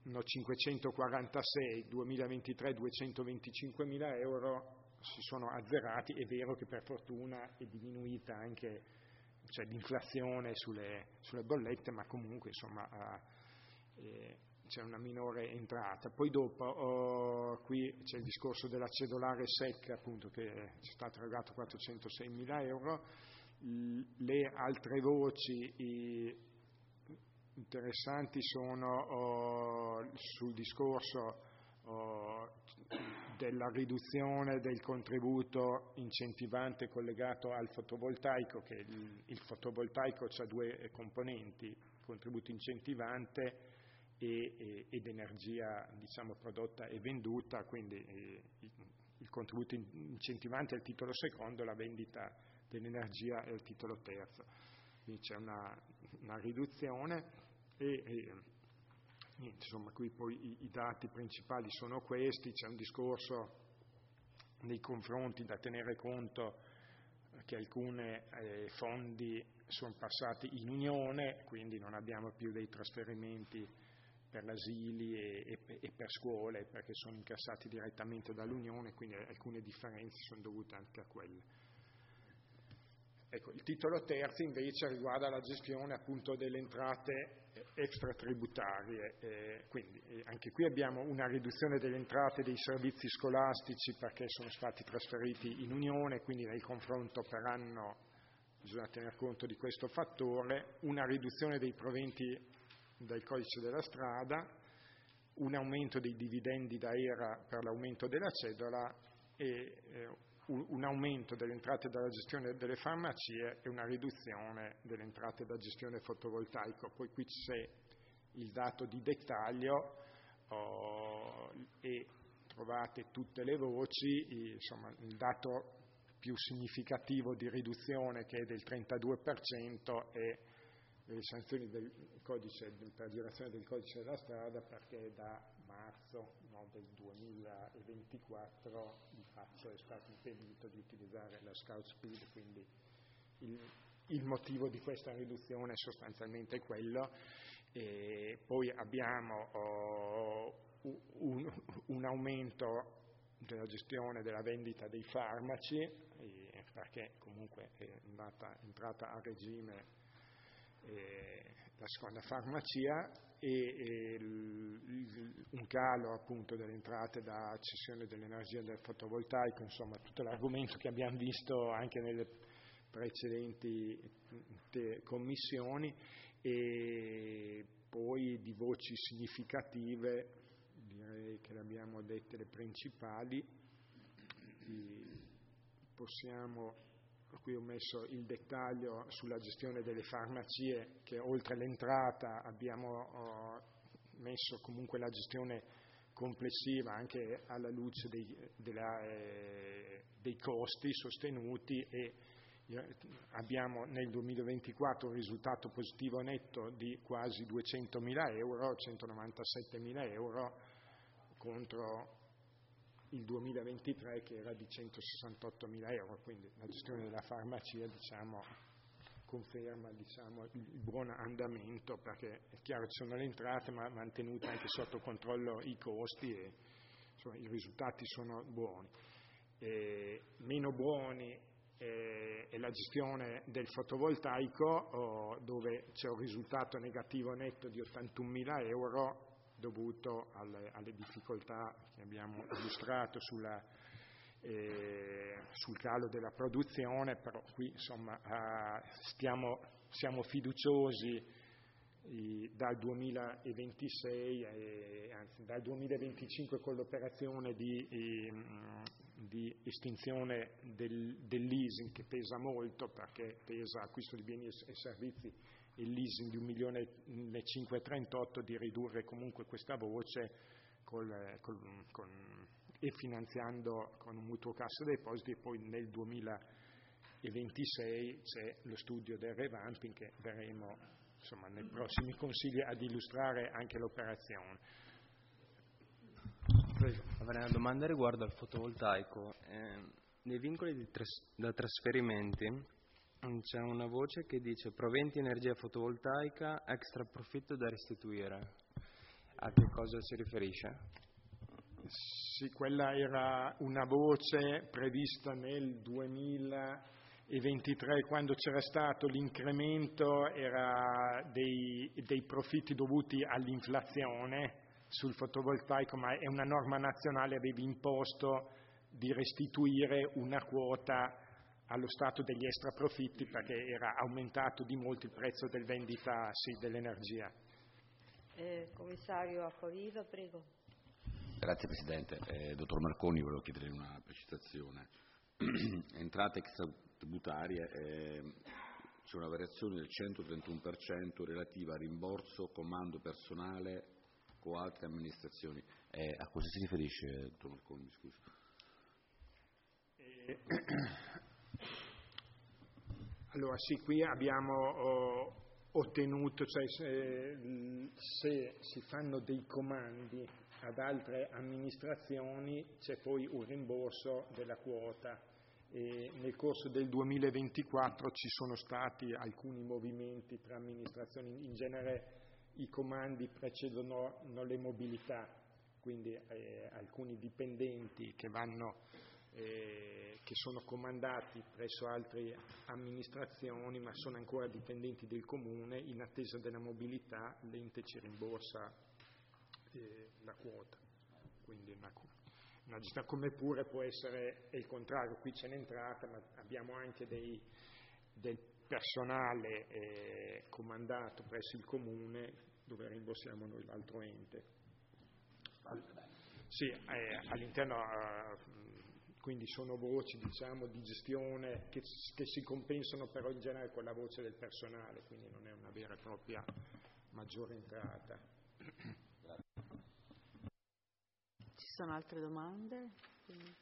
C: cinquecentoquarantasei, duemilaventitré duecentoventicinquemila euro si sono azzerati. È vero che per fortuna è diminuita anche, cioè, l'inflazione sulle, sulle bollette, ma comunque insomma eh, c'è una minore entrata. Poi dopo oh, qui c'è il discorso della cedolare secca, appunto, che ci è stato erogato quattrocentoseimila euro. Le altre voci i, interessanti sono oh, sul discorso oh, della riduzione del contributo incentivante collegato al fotovoltaico, che il, il fotovoltaico ha due componenti, contributo incentivante e, e, ed energia, diciamo, prodotta e venduta, quindi eh, il, il contributo incentivante è il titolo secondo, la vendita dell'energia è il titolo terzo. Quindi c'è una, una riduzione e, e insomma qui poi i, i dati principali sono questi. C'è un discorso nei confronti da tenere conto che alcuni eh, fondi sono passati in Unione, quindi non abbiamo più dei trasferimenti per asili e, e, e per scuole, perché sono incassati direttamente dall'Unione, quindi alcune differenze sono dovute anche a quelle. Ecco, il titolo terzo invece riguarda la gestione appunto delle entrate extratributarie, eh, quindi eh, anche qui abbiamo una riduzione delle entrate dei servizi scolastici perché sono stati trasferiti in Unione, quindi nel confronto per anno bisogna tener conto di questo fattore, una riduzione dei proventi dal codice della strada, un aumento dei dividendi da E R A per l'aumento della cedola e eh, un aumento delle entrate dalla gestione delle farmacie e una riduzione delle entrate da gestione fotovoltaico. Poi qui c'è il dato di dettaglio oh, e trovate tutte le voci, insomma il dato più significativo di riduzione, che è del trentadue per cento, è le sanzioni del codice, per violazione del codice della strada, perché da marzo no, del duemilaventiquattro di fatto è stato impedito di utilizzare la Scout Speed, quindi il, il motivo di questa riduzione è sostanzialmente quello. E poi abbiamo oh, un, un aumento della gestione della vendita dei farmaci, eh, perché comunque è andata, entrata a regime la seconda farmacia e, e il, un calo appunto delle entrate da cessione dell'energia del fotovoltaico, insomma tutto l'argomento che abbiamo visto anche nelle precedenti te, commissioni, e poi di voci significative direi che le abbiamo dette le principali. E possiamo qui ho messo il dettaglio sulla gestione delle farmacie, che oltre all'entrata abbiamo oh, messo comunque la gestione complessiva anche alla luce dei, della, eh, dei costi sostenuti, e eh, abbiamo nel duemilaventiquattro un risultato positivo netto di quasi duecentomila euro, centonovantasettemila euro contro il duemilaventitré che era di centosessantottomila euro, quindi la gestione della farmacia diciamo, conferma diciamo, il, il buon andamento, perché è chiaro che ci sono le entrate ma mantenute anche sotto controllo i costi e insomma, i risultati sono buoni. E meno buoni è, è la gestione del fotovoltaico, oh, dove c'è un risultato negativo netto di ottantunomila euro dovuto alle, alle difficoltà che abbiamo illustrato sulla, eh, sul calo della produzione, però qui insomma eh, stiamo, siamo fiduciosi eh, dal duemilaventisei, eh, anzi dal duemilaventicinque con l'operazione di, eh, di estinzione del, del leasing, che pesa molto perché pesa acquisto di beni e servizi, il leasing di un milione e cinquecentotrentotto, di ridurre comunque questa voce col, col, con, e finanziando con un mutuo cassa depositi. E poi nel duemilaventisei c'è lo studio del revamping che verremo insomma, nei prossimi consigli ad illustrare anche l'operazione.
G: Prego. Avrei una domanda riguardo al fotovoltaico. Eh, nei vincoli di tras- da trasferimenti c'è una voce che dice proventi energia fotovoltaica, extra profitto da restituire. a che cosa si riferisce?
C: Sì, quella era una voce prevista nel duemilaventitré, quando c'era stato l'incremento, era dei, dei profitti dovuti all'inflazione sul fotovoltaico, ma è una norma nazionale, aveva imposto di restituire una quota allo Stato degli extraprofitti perché era aumentato di molto il prezzo del vendita sì, dell'energia.
E: Eh, commissario Acquaviva, prego.
H: Grazie Presidente. Eh, dottor Marconi, volevo chiedere una precisazione. Entrate extratributarie, eh, c'è una variazione del centotrentuno per cento relativa a rimborso, comando personale o altre amministrazioni. Eh, a cosa si riferisce, dottor Marconi? Mi scusi.
C: Eh, allora sì, qui abbiamo oh, ottenuto, cioè se, se si fanno dei comandi ad altre amministrazioni c'è poi un rimborso della quota. E nel corso del duemilaventiquattro ci sono stati alcuni movimenti tra amministrazioni, in genere i comandi precedono le mobilità, quindi eh, alcuni dipendenti che, vanno, eh, che sono comandati presso altre amministrazioni ma sono ancora dipendenti del comune, in attesa della mobilità l'ente ci rimborsa eh, la quota. Quindi una, una gestione, come pure può essere il contrario, qui c'è l'entrata ma abbiamo anche dei, del personale eh, comandato presso il comune dove rimborsiamo noi l'altro ente. Sì, eh, all'interno eh, quindi sono voci diciamo di gestione che, che si compensano però in genere con la voce del personale, quindi non è una vera e propria maggiore entrata.
E: Ci sono altre domande? Quindi...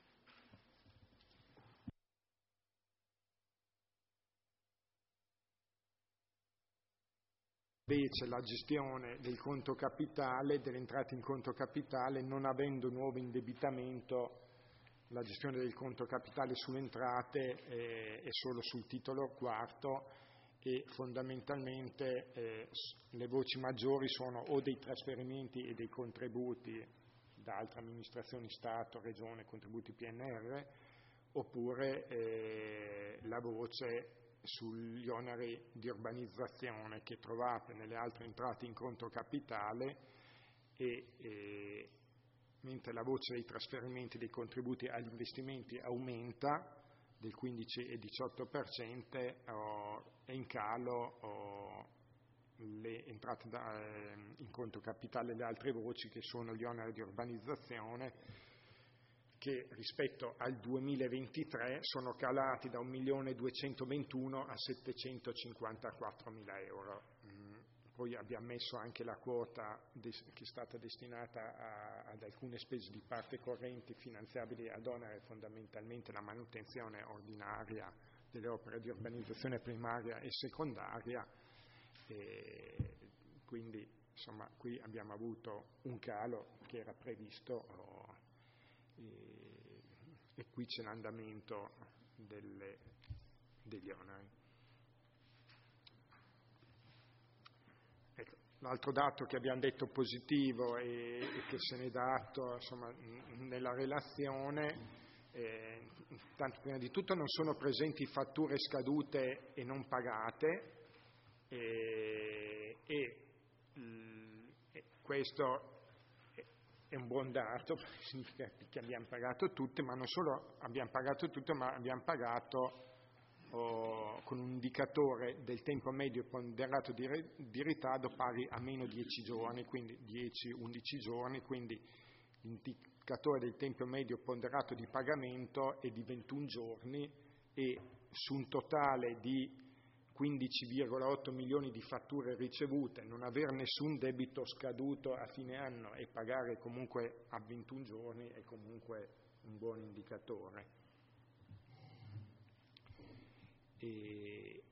C: Invece la gestione del conto capitale, delle entrate in conto capitale, non avendo nuovo indebitamento, la gestione del conto capitale sulle entrate eh, è solo sul titolo quarto e fondamentalmente eh, le voci maggiori sono o dei trasferimenti e dei contributi da altre amministrazioni, Stato, Regione, contributi P N R, oppure eh, la voce sugli oneri di urbanizzazione che trovate nelle altre entrate in conto capitale e, e mentre la voce dei trasferimenti dei contributi agli investimenti aumenta del quindici e diciotto per cento, oh, è in calo oh, le entrate da, eh, in conto capitale e le altre voci che sono gli oneri di urbanizzazione, che rispetto al duemilaventitré sono calati da un milione duecentoventuno a settecentocinquantaquattromila euro. Mm. Poi abbiamo messo anche la quota des- che è stata destinata a- ad alcune spese di parte correnti finanziabili ad onere, fondamentalmente la manutenzione ordinaria delle opere di urbanizzazione primaria e secondaria. E quindi insomma qui abbiamo avuto un calo che era previsto. Oh, E, e qui c'è l'andamento delle, degli oneri. Ecco, l'altro dato che abbiamo detto positivo e, e che se n'è dato insomma, nella relazione, eh, tanto prima di tutto non sono presenti fatture scadute e non pagate e, e, e questo è un buon dato, significa che abbiamo pagato tutte, ma non solo abbiamo pagato tutte, ma abbiamo pagato oh, con un indicatore del tempo medio ponderato di, di ritardo pari a meno dieci giorni, quindi dieci undici giorni, quindi l'indicatore del tempo medio ponderato di pagamento è di ventuno giorni e su un totale di quindici virgola otto milioni di fatture ricevute, non aver nessun debito scaduto a fine anno e pagare comunque a ventuno giorni è comunque un buon indicatore. E,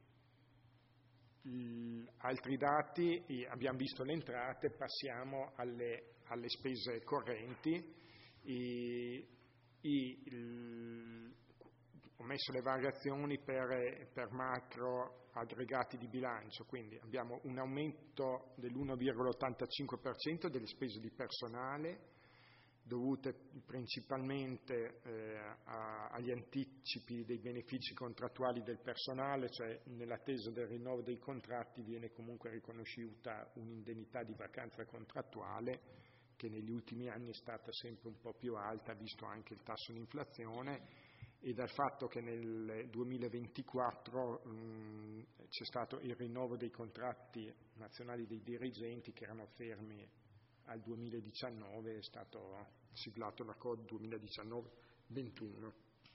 C: l, altri dati, abbiamo visto le entrate, passiamo alle, alle spese correnti. I, i, il, ho messo le variazioni per, per macro aggregati di bilancio, quindi abbiamo un aumento dell'uno virgola ottantacinque per cento delle spese di personale, dovute principalmente eh, a, agli anticipi dei benefici contrattuali del personale, cioè nell'attesa del rinnovo dei contratti viene comunque riconosciuta un'indennità di vacanza contrattuale che negli ultimi anni è stata sempre un po' più alta, visto anche il tasso di inflazione, e dal fatto che nel duemilaventiquattro mh, c'è stato il rinnovo dei contratti nazionali dei dirigenti che erano fermi al duemiladiciannove, è stato siglato l'accordo duemiladiciannove ventuno.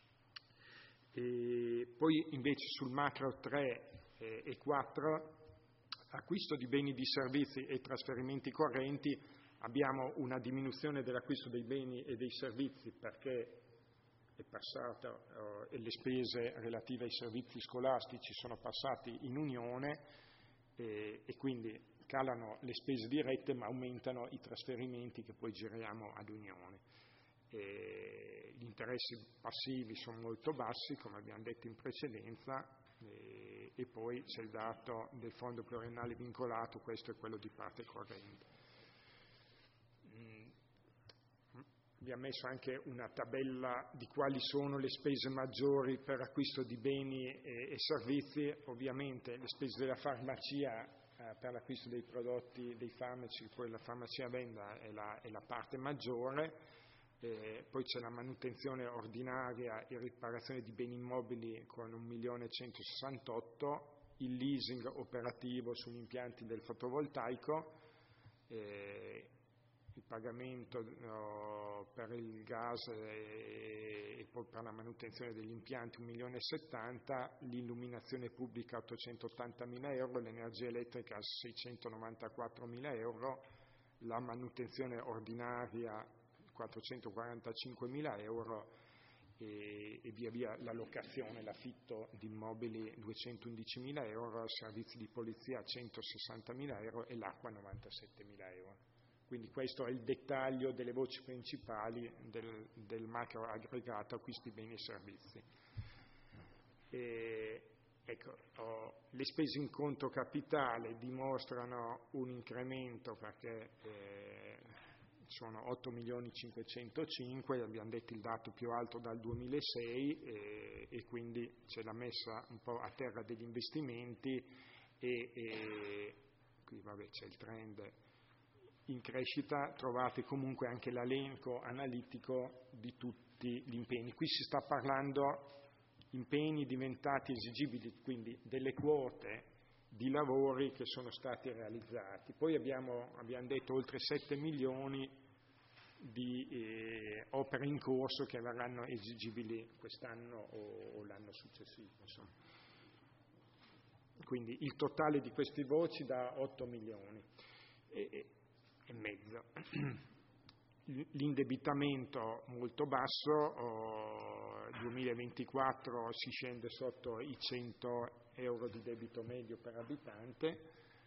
C: E poi invece sul macro tre e quattro, acquisto di beni, di servizi e trasferimenti correnti, abbiamo una diminuzione dell'acquisto dei beni e dei servizi perché è passato, eh, e le spese relative ai servizi scolastici sono passati in Unione e, e quindi calano le spese dirette ma aumentano i trasferimenti che poi giriamo ad Unione. E gli interessi passivi sono molto bassi, come abbiamo detto in precedenza, e, e poi c'è il dato del fondo pluriennale vincolato, questo è quello di parte corrente. Abbiamo messo anche una tabella di quali sono le spese maggiori per acquisto di beni e, e servizi. Ovviamente le spese della farmacia eh, per l'acquisto dei prodotti, dei farmaci, poi la farmacia venda è la, è la parte maggiore, eh, poi c'è la manutenzione ordinaria e riparazione di beni immobili con un milione centosessantotto, il leasing operativo sugli impianti del fotovoltaico, eh, il pagamento no, per il gas e, e poi per la manutenzione degli impianti un milione e settanta, l'illuminazione pubblica ottocentottantamila euro, l'energia elettrica seicentonovantaquattromila euro, la manutenzione ordinaria quattrocentoquarantacinquemila euro e, e via via la locazione, l'affitto di immobili duecentoundicimila euro, servizi di polizia centosessantamila euro e l'acqua novantasettemila euro. Quindi questo è il dettaglio delle voci principali del, del macro aggregato acquisti beni e servizi. E, ecco, oh, le spese in conto capitale dimostrano un incremento perché eh, sono otto milioni cinquecentocinque, abbiamo detto il dato più alto dal duemilasei e, e quindi c'è la messa un po' a terra degli investimenti e, e qui vabbè c'è il trend in crescita, trovate comunque anche l'elenco analitico di tutti gli impegni. Qui si sta parlando impegni diventati esigibili, quindi delle quote di lavori che sono stati realizzati. Poi abbiamo, abbiamo detto oltre sette milioni di eh, opere in corso che verranno esigibili quest'anno o, o l'anno successivo. Insomma. Quindi il totale di queste voci da otto milioni. E, e mezzo. L'indebitamento molto basso, oh, duemilaventiquattro si scende sotto i cento euro di debito medio per abitante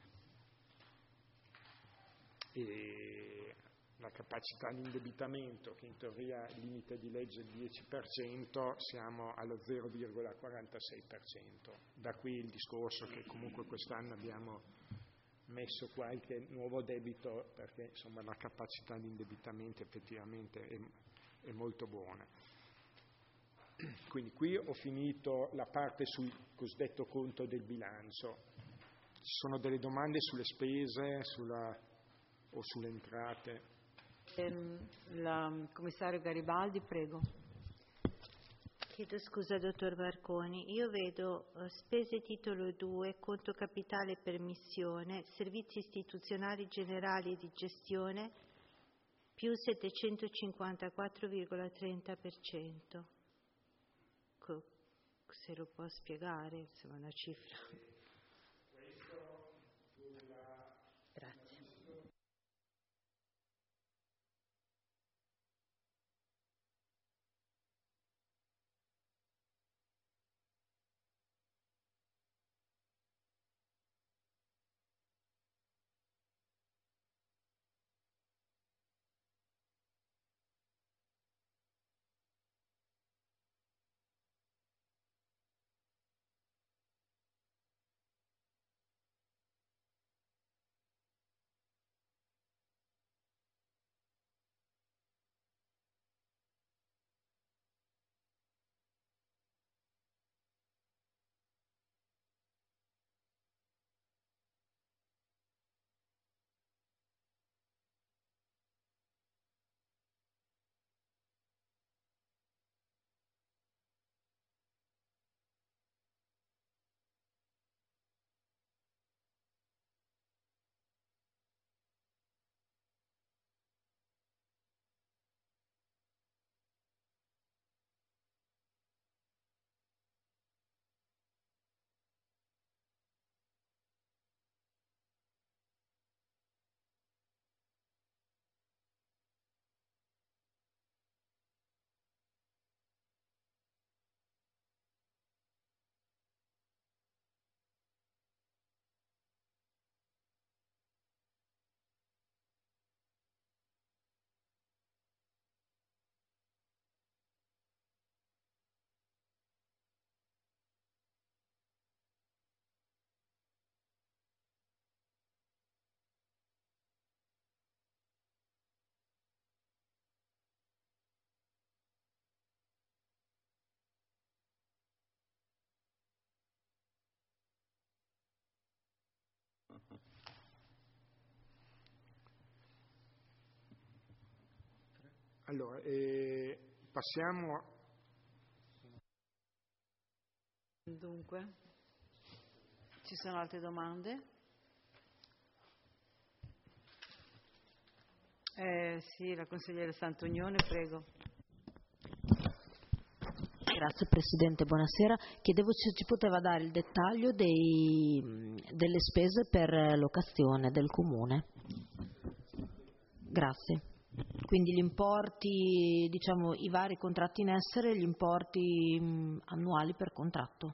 C: e la capacità di indebitamento, che in teoria il limite di legge è il dieci per cento, siamo allo zero virgola quarantasei per cento. Da qui il discorso che comunque quest'anno abbiamo messo qualche nuovo debito perché insomma la capacità di indebitamento effettivamente è, è molto buona. Quindi qui ho finito la parte sul cosiddetto conto del bilancio. Ci sono delle domande sulle spese sulla, o sulle entrate?
E: Il commissario Garibaldi, prego.
I: Chiedo scusa, dottor Marconi, io vedo uh, spese titolo due, conto capitale per missione, servizi istituzionali generali e di gestione, più settecentocinquantaquattro virgola trenta per cento. Co- se lo può spiegare, insomma, una cifra. Grazie.
C: allora, eh, passiamo.
E: Dunque, ci sono altre domande?
A: Eh, sì, la consigliere Santonione, prego.
J: Grazie Presidente, buonasera. Chiedevo se ci poteva dare il dettaglio dei, delle spese per locazione del Comune. Grazie. Quindi gli importi, diciamo, i vari contratti in essere, gli importi mh, annuali per contratto.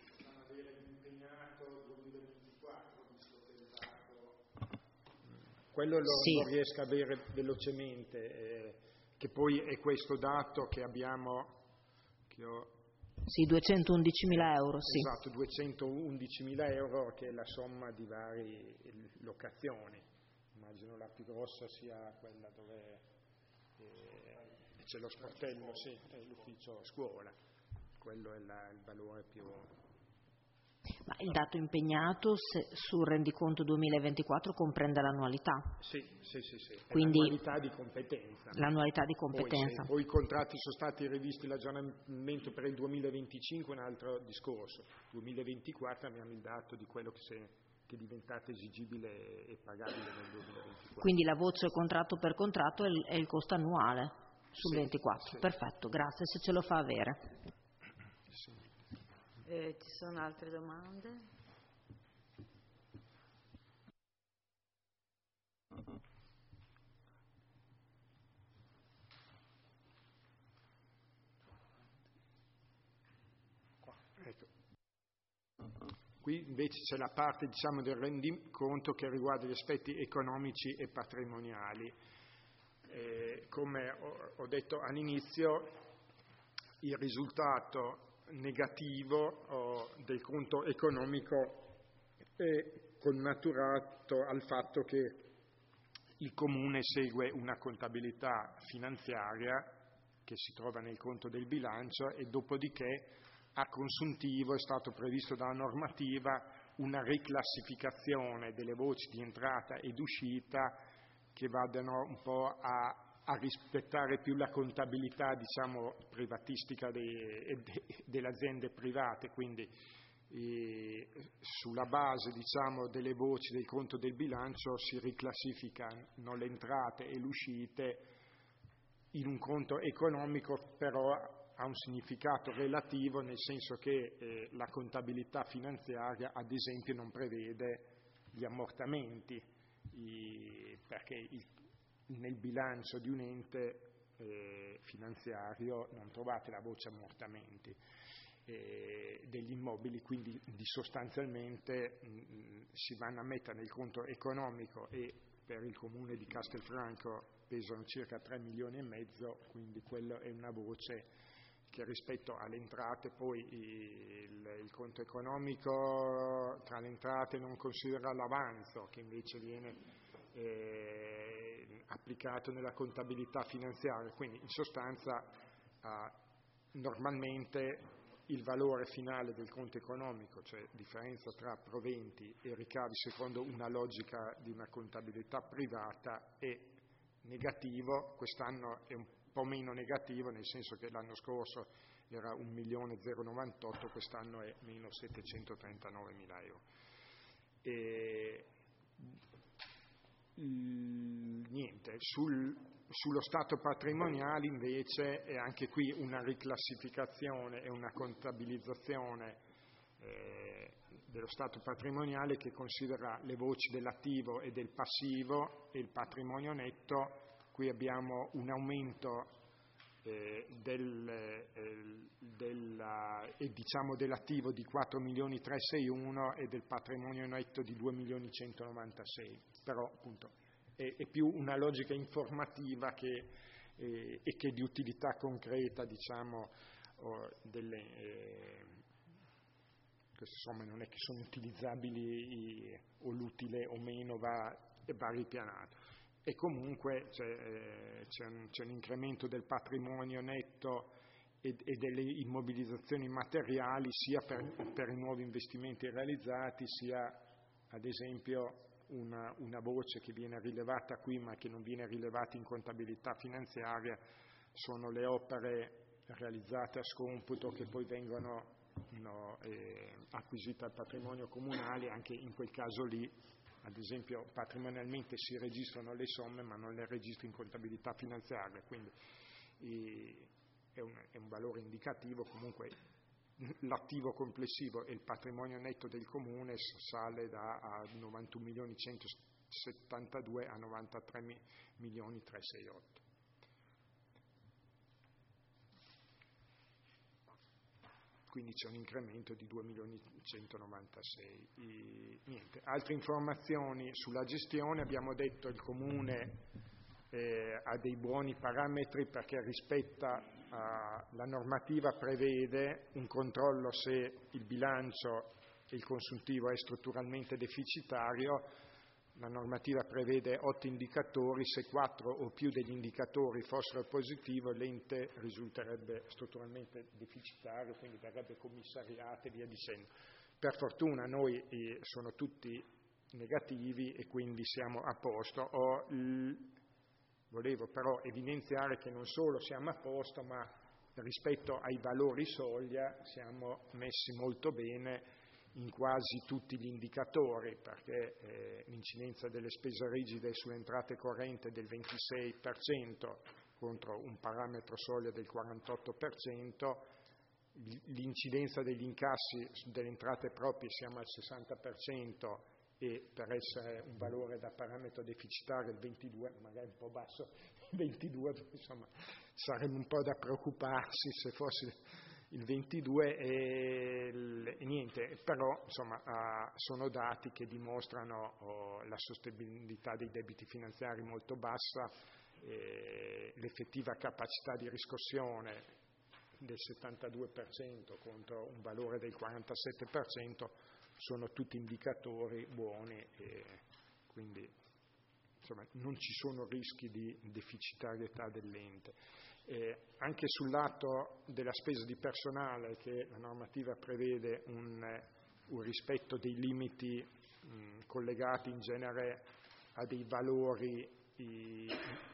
C: Quello lo,
J: sì.
C: lo riesco a avere velocemente, eh, che poi è questo dato che abbiamo. Che ho,
J: sì, duecentoundicimila euro, sì.
C: Esatto, duecentoundicimila euro, che è la somma di varie locazioni. Immagino la più grossa sia quella dove eh, c'è lo sportello, sì, è l'ufficio scuola. Quello è la, il valore più.
J: Ma il dato impegnato se, sul rendiconto duemilaventiquattro comprende l'annualità?
C: Sì, sì, sì, sì. È
J: Quindi
C: l'annualità di competenza.
J: L'annualità di competenza.
C: Poi, se, poi i contratti sono stati rivisti, l'aggiornamento per il duemilaventicinque è un altro discorso. duemilaventiquattro abbiamo il dato di quello che, se, che è diventato esigibile e pagabile nel duemilaventiquattro.
J: Quindi la voce contratto per contratto è il, è il costo annuale sul
C: sì,
J: ventiquattro.
C: Sì.
J: Perfetto, grazie, se ce lo fa avere.
C: Sì.
E: Eh, ci sono altre domande?
C: Qua, ecco. Qui invece c'è la parte, diciamo, del rendiconto che riguarda gli aspetti economici e patrimoniali. Eh, come ho, ho detto all'inizio, il risultato negativo oh, del conto economico è connaturato al fatto che il Comune segue una contabilità finanziaria che si trova nel conto del bilancio e dopodiché a consuntivo è stato previsto dalla normativa una riclassificazione delle voci di entrata ed uscita che vadano un po' a a rispettare più la contabilità, diciamo, privatistica de, de, delle aziende private, quindi eh, sulla base, diciamo, delle voci del conto del bilancio si riclassificano le entrate e le uscite in un conto economico, però ha un significato relativo, nel senso che eh, la contabilità finanziaria, ad esempio, non prevede gli ammortamenti, i, perché il nel bilancio di un ente eh, finanziario non trovate la voce ammortamenti eh, degli immobili, quindi di sostanzialmente mh, si vanno a mettere nel conto economico e per il comune di Castelfranco pesano circa tre milioni e mezzo, quindi quello è una voce che rispetto alle entrate, poi il, il conto economico tra le entrate non considera l'avanzo che invece viene Eh, applicato nella contabilità finanziaria, quindi in sostanza eh, normalmente il valore finale del conto economico, cioè differenza tra proventi e ricavi secondo una logica di una contabilità privata, è negativo. Quest'anno è un po' meno negativo, nel senso che l'anno scorso era un milione zero novantotto, quest'anno è meno settecentotrentanove mila euro. E, niente, sul, sullo stato patrimoniale invece è anche qui una riclassificazione e una contabilizzazione eh, dello stato patrimoniale che considera le voci dell'attivo e del passivo e il patrimonio netto. Qui abbiamo un aumento eh, del, eh, della, eh, diciamo dell'attivo di quattro milioni trecentosessantuno e del patrimonio netto di due milioni centonovantasei, però appunto è, è più una logica informativa che, eh, e che di utilità concreta, diciamo, oh, delle, eh, queste somme non è che sono utilizzabili eh, o l'utile o meno va, va ripianato. E comunque c'è, eh, c'è, un, c'è un incremento del patrimonio netto e, e delle immobilizzazioni materiali sia per, per i nuovi investimenti realizzati, sia ad esempio una, una voce che viene rilevata qui ma che non viene rilevata in contabilità finanziaria sono le opere realizzate a scomputo che poi vengono no, eh, acquisite al patrimonio comunale. Anche in quel caso lì, ad esempio, patrimonialmente si registrano le somme ma non le registri in contabilità finanziaria, quindi eh, è, un, è un valore indicativo. Comunque l'attivo complessivo e il patrimonio netto del comune sale da a novantuno milioni centosettantadue a novantatré milioni trecentosessantotto. Quindi c'è un incremento di due milioni centonovantasei. E, niente. Altre informazioni sulla gestione: abbiamo detto il comune eh, ha dei buoni parametri perché rispetta Uh, la normativa, prevede un controllo se il bilancio e il consuntivo è strutturalmente deficitario. La normativa prevede otto indicatori: se quattro o più degli indicatori fossero positivi l'ente risulterebbe strutturalmente deficitario, quindi verrebbe commissariato e via dicendo. Per fortuna noi eh, sono tutti negativi e quindi siamo a posto. Ho l- Volevo però evidenziare che non solo siamo a posto, ma rispetto ai valori soglia siamo messi molto bene in quasi tutti gli indicatori, perché eh, l'incidenza delle spese rigide sulle entrate correnti è del ventisei per cento contro un parametro soglia del quarantotto per cento, l'incidenza degli incassi delle entrate proprie siamo al sessanta per cento, e per essere un valore da parametro deficitario il ventidue, magari un po' basso, il ventidue, insomma sarebbe un po' da preoccuparsi se fosse il ventidue, e, e niente, però insomma uh, sono dati che dimostrano oh, la sostenibilità dei debiti finanziari molto bassa, eh, l'effettiva capacità di riscossione del settantadue per cento contro un valore del quarantasette per cento. Sono tutti indicatori buoni e quindi insomma, non ci sono rischi di deficitarietà dell'ente. Eh, anche sul lato della spesa di personale, che la normativa prevede un, un rispetto dei limiti mh, collegati in genere a dei valori i,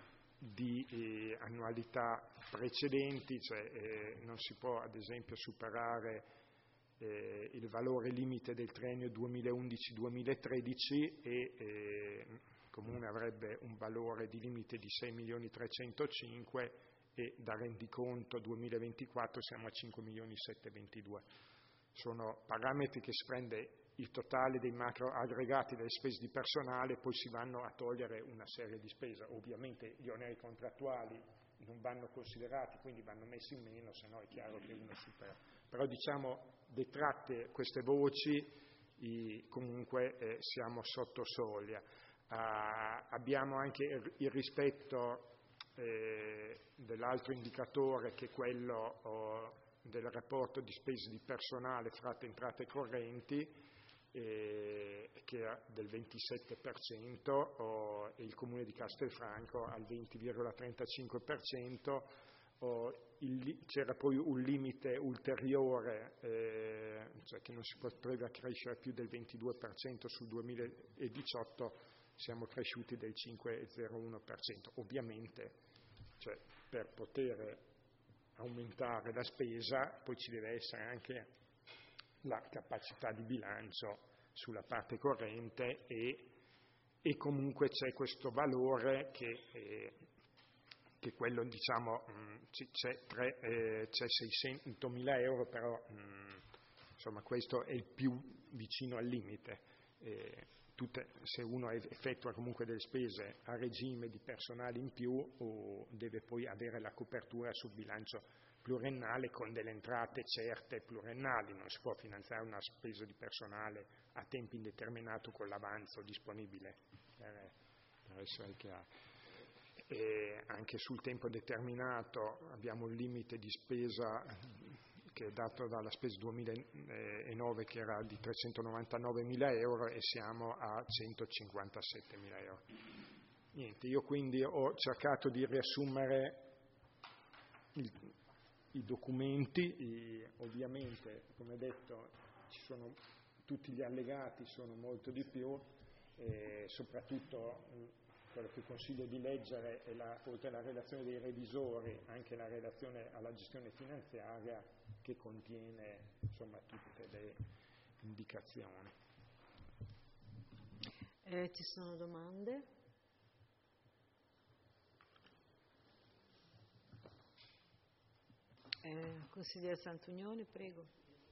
C: di eh, annualità precedenti, cioè eh, non si può ad esempio superare Eh, il valore limite del triennio duemilaundici duemilatredici e eh, il Comune avrebbe un valore di limite di sei milioni trecentocinque e da rendiconto duemilaventiquattro siamo a cinque milioni settecentoventidue. Sono parametri che si prende il totale dei macro aggregati delle spese di personale, poi si vanno a togliere una serie di spese. Ovviamente gli oneri contrattuali non vanno considerati, quindi vanno messi in meno, se no è chiaro che uno supera. Però diciamo, detratte queste voci, i, comunque eh, siamo sotto soglia. Uh, abbiamo anche il, il rispetto eh, dell'altro indicatore, che è quello oh, del rapporto di spese di personale fra entrate correnti, eh, che è del ventisette per cento, oh, e il Comune di Castelfranco al venti virgola trentacinque per cento. Oh, il, c'era poi un limite ulteriore, eh, cioè che non si poteva crescere più del ventidue per cento sul duemiladiciotto, siamo cresciuti del cinque virgola zero uno per cento. Ovviamente, cioè, per poter aumentare la spesa poi ci deve essere anche la capacità di bilancio sulla parte corrente, e, e comunque c'è questo valore che eh, che quello, diciamo, mh, c'è, tre, eh, c'è seicentomila euro, però mh, insomma questo è il più vicino al limite. Eh, tutte, se uno effettua comunque delle spese a regime di personale in più, o deve poi avere la copertura sul bilancio pluriennale con delle entrate certe pluriennali. Non si può finanziare una spesa di personale a tempo indeterminato con l'avanzo disponibile, per, per essere chiaro. E anche sul tempo determinato abbiamo un limite di spesa che è dato dalla spesa duemilanove, che era di trecentonovantanovemila euro, e siamo a centocinquantasettemila euro. Niente, io quindi ho cercato di riassumere il, i documenti, i, ovviamente come detto ci sono tutti gli allegati, sono molto di più, e soprattutto quello che consiglio di leggere è la, oltre alla relazione dei revisori anche la relazione alla gestione finanziaria, che contiene insomma tutte le indicazioni.
E: Eh, ci sono domande? Eh, consigliere Santunioni, prego.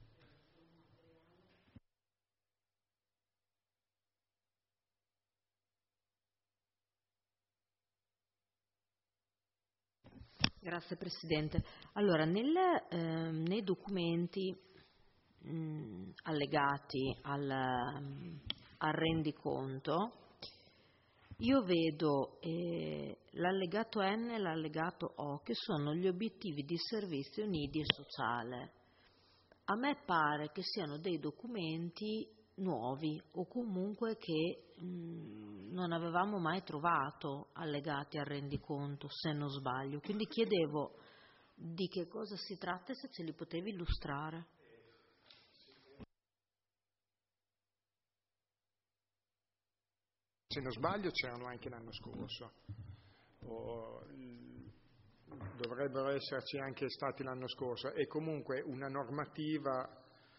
J: Grazie Presidente. Allora, nel, eh, nei documenti mh, allegati al, al rendiconto, io vedo eh, l'allegato N e l'allegato O, che sono gli obiettivi di servizio nidi e sociale. A me pare che siano dei documenti nuovi o comunque che mh, non avevamo mai trovato allegati al rendiconto, se non sbaglio. Quindi chiedevo di che cosa si tratta e se ce li potevi illustrare.
C: Se non sbaglio c'erano anche l'anno scorso, o, dovrebbero esserci anche stati l'anno scorso, è comunque una normativa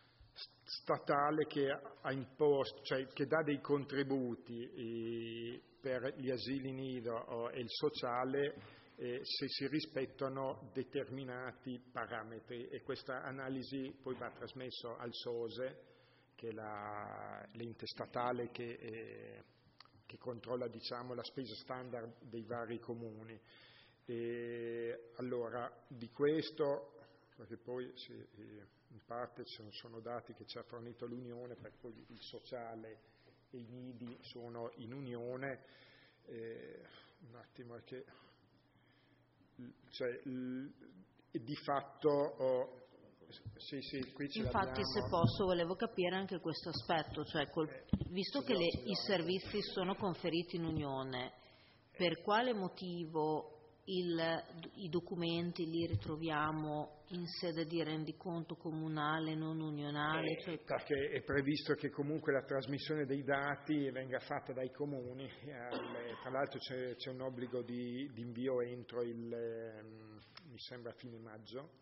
C: statale che ha imposto, cioè che dà dei contributi eh, per gli asili nido e il sociale eh, se si rispettano determinati parametri, e questa analisi poi va trasmesso al S O S E, che è la, l'ente statale che, eh, che controlla diciamo, la spesa standard dei vari comuni. E, allora, di questo, perché poi sì, eh, in parte sono dati che ci ha fornito l'Unione, perché poi il sociale e i nidi sono in Unione, eh, un attimo che cioè, l, di fatto oh, sì, sì, qui ce
J: infatti
C: l'abbiamo.
J: Se posso volevo capire anche questo aspetto, cioè col, visto che le, i servizi sono conferiti in Unione, per quale motivo Il, i documenti li ritroviamo in sede di rendiconto comunale, non unionale?
C: Eh,
J: cioè...
C: Perché è previsto che comunque la trasmissione dei dati venga fatta dai comuni, eh, tra l'altro c'è, c'è un obbligo di, di invio entro il, eh, mi sembra fine maggio,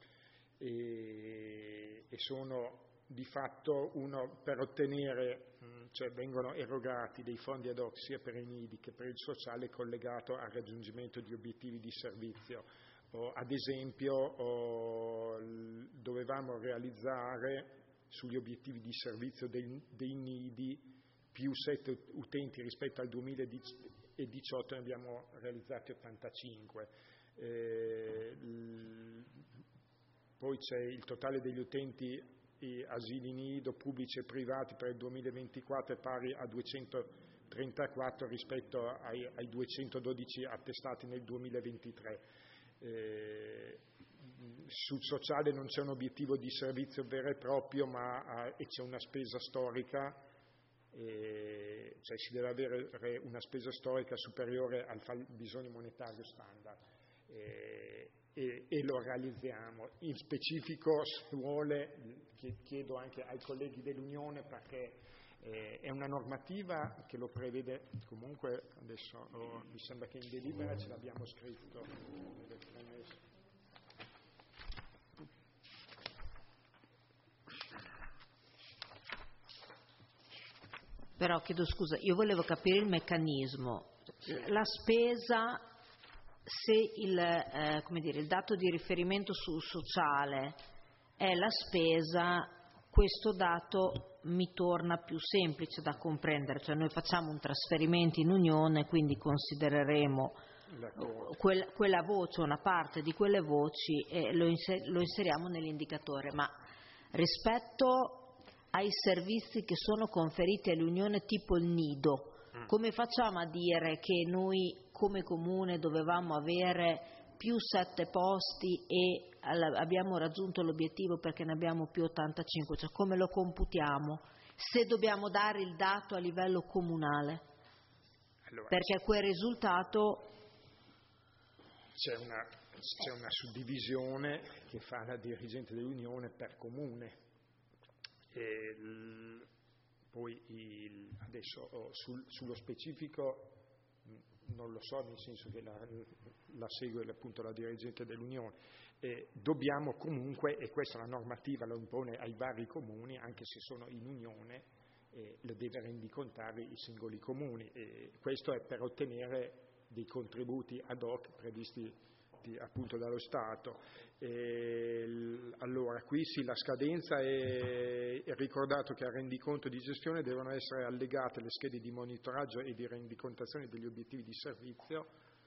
C: e, e sono di fatto uno per ottenere, cioè vengono erogati dei fondi ad hoc sia per i nidi che per il sociale collegato al raggiungimento di obiettivi di servizio. O, ad esempio o, dovevamo realizzare sugli obiettivi di servizio dei, dei nidi più sette utenti rispetto al duemiladiciotto, ne abbiamo realizzati ottantacinque. Eh, l, poi c'è il totale degli utenti e asili nido pubblici e privati per il duemilaventiquattro è pari a duecentotrentaquattro rispetto ai, ai duecentododici attestati nel duemilaventitré. Eh, sul sociale non c'è un obiettivo di servizio vero e proprio, ma eh, e c'è una spesa storica, eh, cioè si deve avere una spesa storica superiore al fabbisogno monetario standard. Eh, E, e lo realizziamo. In specifico, se vuole, chiedo anche ai colleghi dell'Unione, perché eh, è una normativa che lo prevede comunque, adesso oh, mi sembra che in delibera ce l'abbiamo scritto.
J: Però chiedo scusa, io volevo capire il meccanismo. La spesa, se il, eh, come dire, il dato di riferimento sul sociale è la spesa, questo dato mi torna più semplice da comprendere, cioè noi facciamo un trasferimento in Unione, quindi considereremo quel, quella voce, una parte di quelle voci, e lo, inser- lo inseriamo nell'indicatore, ma rispetto ai servizi che sono conferiti all'Unione tipo il nido, come facciamo a dire che noi come comune dovevamo avere più sette posti e abbiamo raggiunto l'obiettivo perché ne abbiamo più ottantacinque? Cioè, come lo computiamo se dobbiamo dare il dato a livello comunale?
C: Allora,
J: perché quel risultato...
C: C'è una, c'è una suddivisione che fa la dirigente dell'Unione per comune. E il, Poi il, adesso oh, sul, sullo specifico non lo so, nel senso che la, la segue appunto la dirigente dell'Unione, eh, dobbiamo comunque, e questa la normativa lo impone ai vari comuni, anche se sono in Unione, eh, lo deve rendicontare i singoli comuni, e questo è per ottenere dei contributi ad hoc previsti di, appunto dallo Stato. E, l, allora, qui sì, la scadenza è, è ricordato che al rendiconto di gestione devono essere allegate le schede di monitoraggio e di rendicontazione degli obiettivi di servizio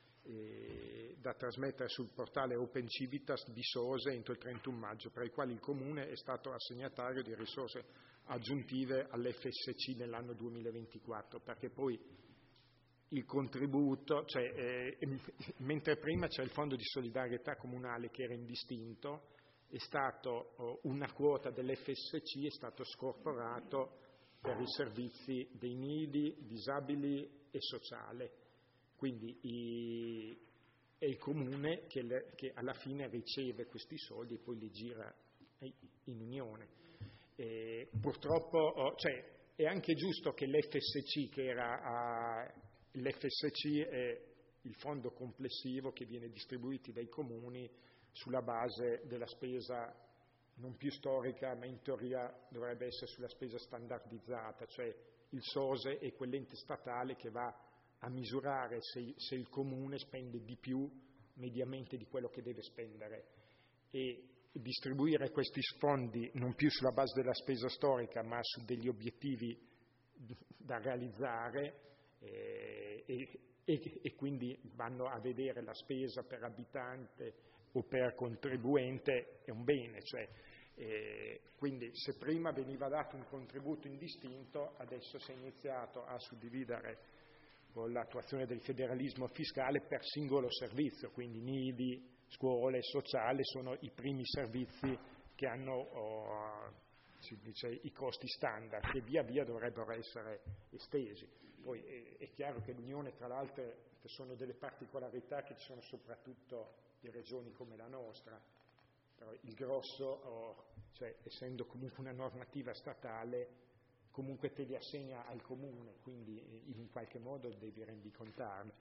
C: eh, da trasmettere sul portale Open Civitas di SOSE entro il trentuno maggio, per i quali il Comune è stato assegnatario di risorse aggiuntive all'F S C nell'anno duemilaventiquattro, perché poi il contributo, cioè, eh, mentre prima c'è il fondo di solidarietà comunale che era indistinto, è stato oh, una quota dell'F S C è stato scorporato per i servizi dei nidi, disabili e sociale. Quindi i, è il Comune che, le, che alla fine riceve questi soldi e poi li gira in Unione. E purtroppo, oh, cioè, è anche giusto che l'F S C, che era a, l'F S C è il fondo complessivo che viene distribuito dai comuni sulla base della spesa non più storica, ma in teoria dovrebbe essere sulla spesa standardizzata, cioè il SOSE è quell'ente statale che va a misurare se, se il comune spende di più mediamente di quello che deve spendere, e distribuire questi fondi non più sulla base della spesa storica ma su degli obiettivi da realizzare. E, e, e quindi vanno a vedere la spesa per abitante o per contribuente, è un bene, cioè, eh, quindi se prima veniva dato un contributo indistinto, adesso si è iniziato a suddividere con l'attuazione del federalismo fiscale per singolo servizio, quindi nidi, scuole, sociale sono i primi servizi che hanno oh, si dice, i costi standard, che via via dovrebbero essere estesi. Poi è, è chiaro che l'Unione, tra l'altro, che sono delle particolarità che ci sono soprattutto in regioni come la nostra, però il grosso, oh, cioè, essendo comunque una normativa statale, comunque te li assegna al comune, quindi in qualche modo devi rendicontarle.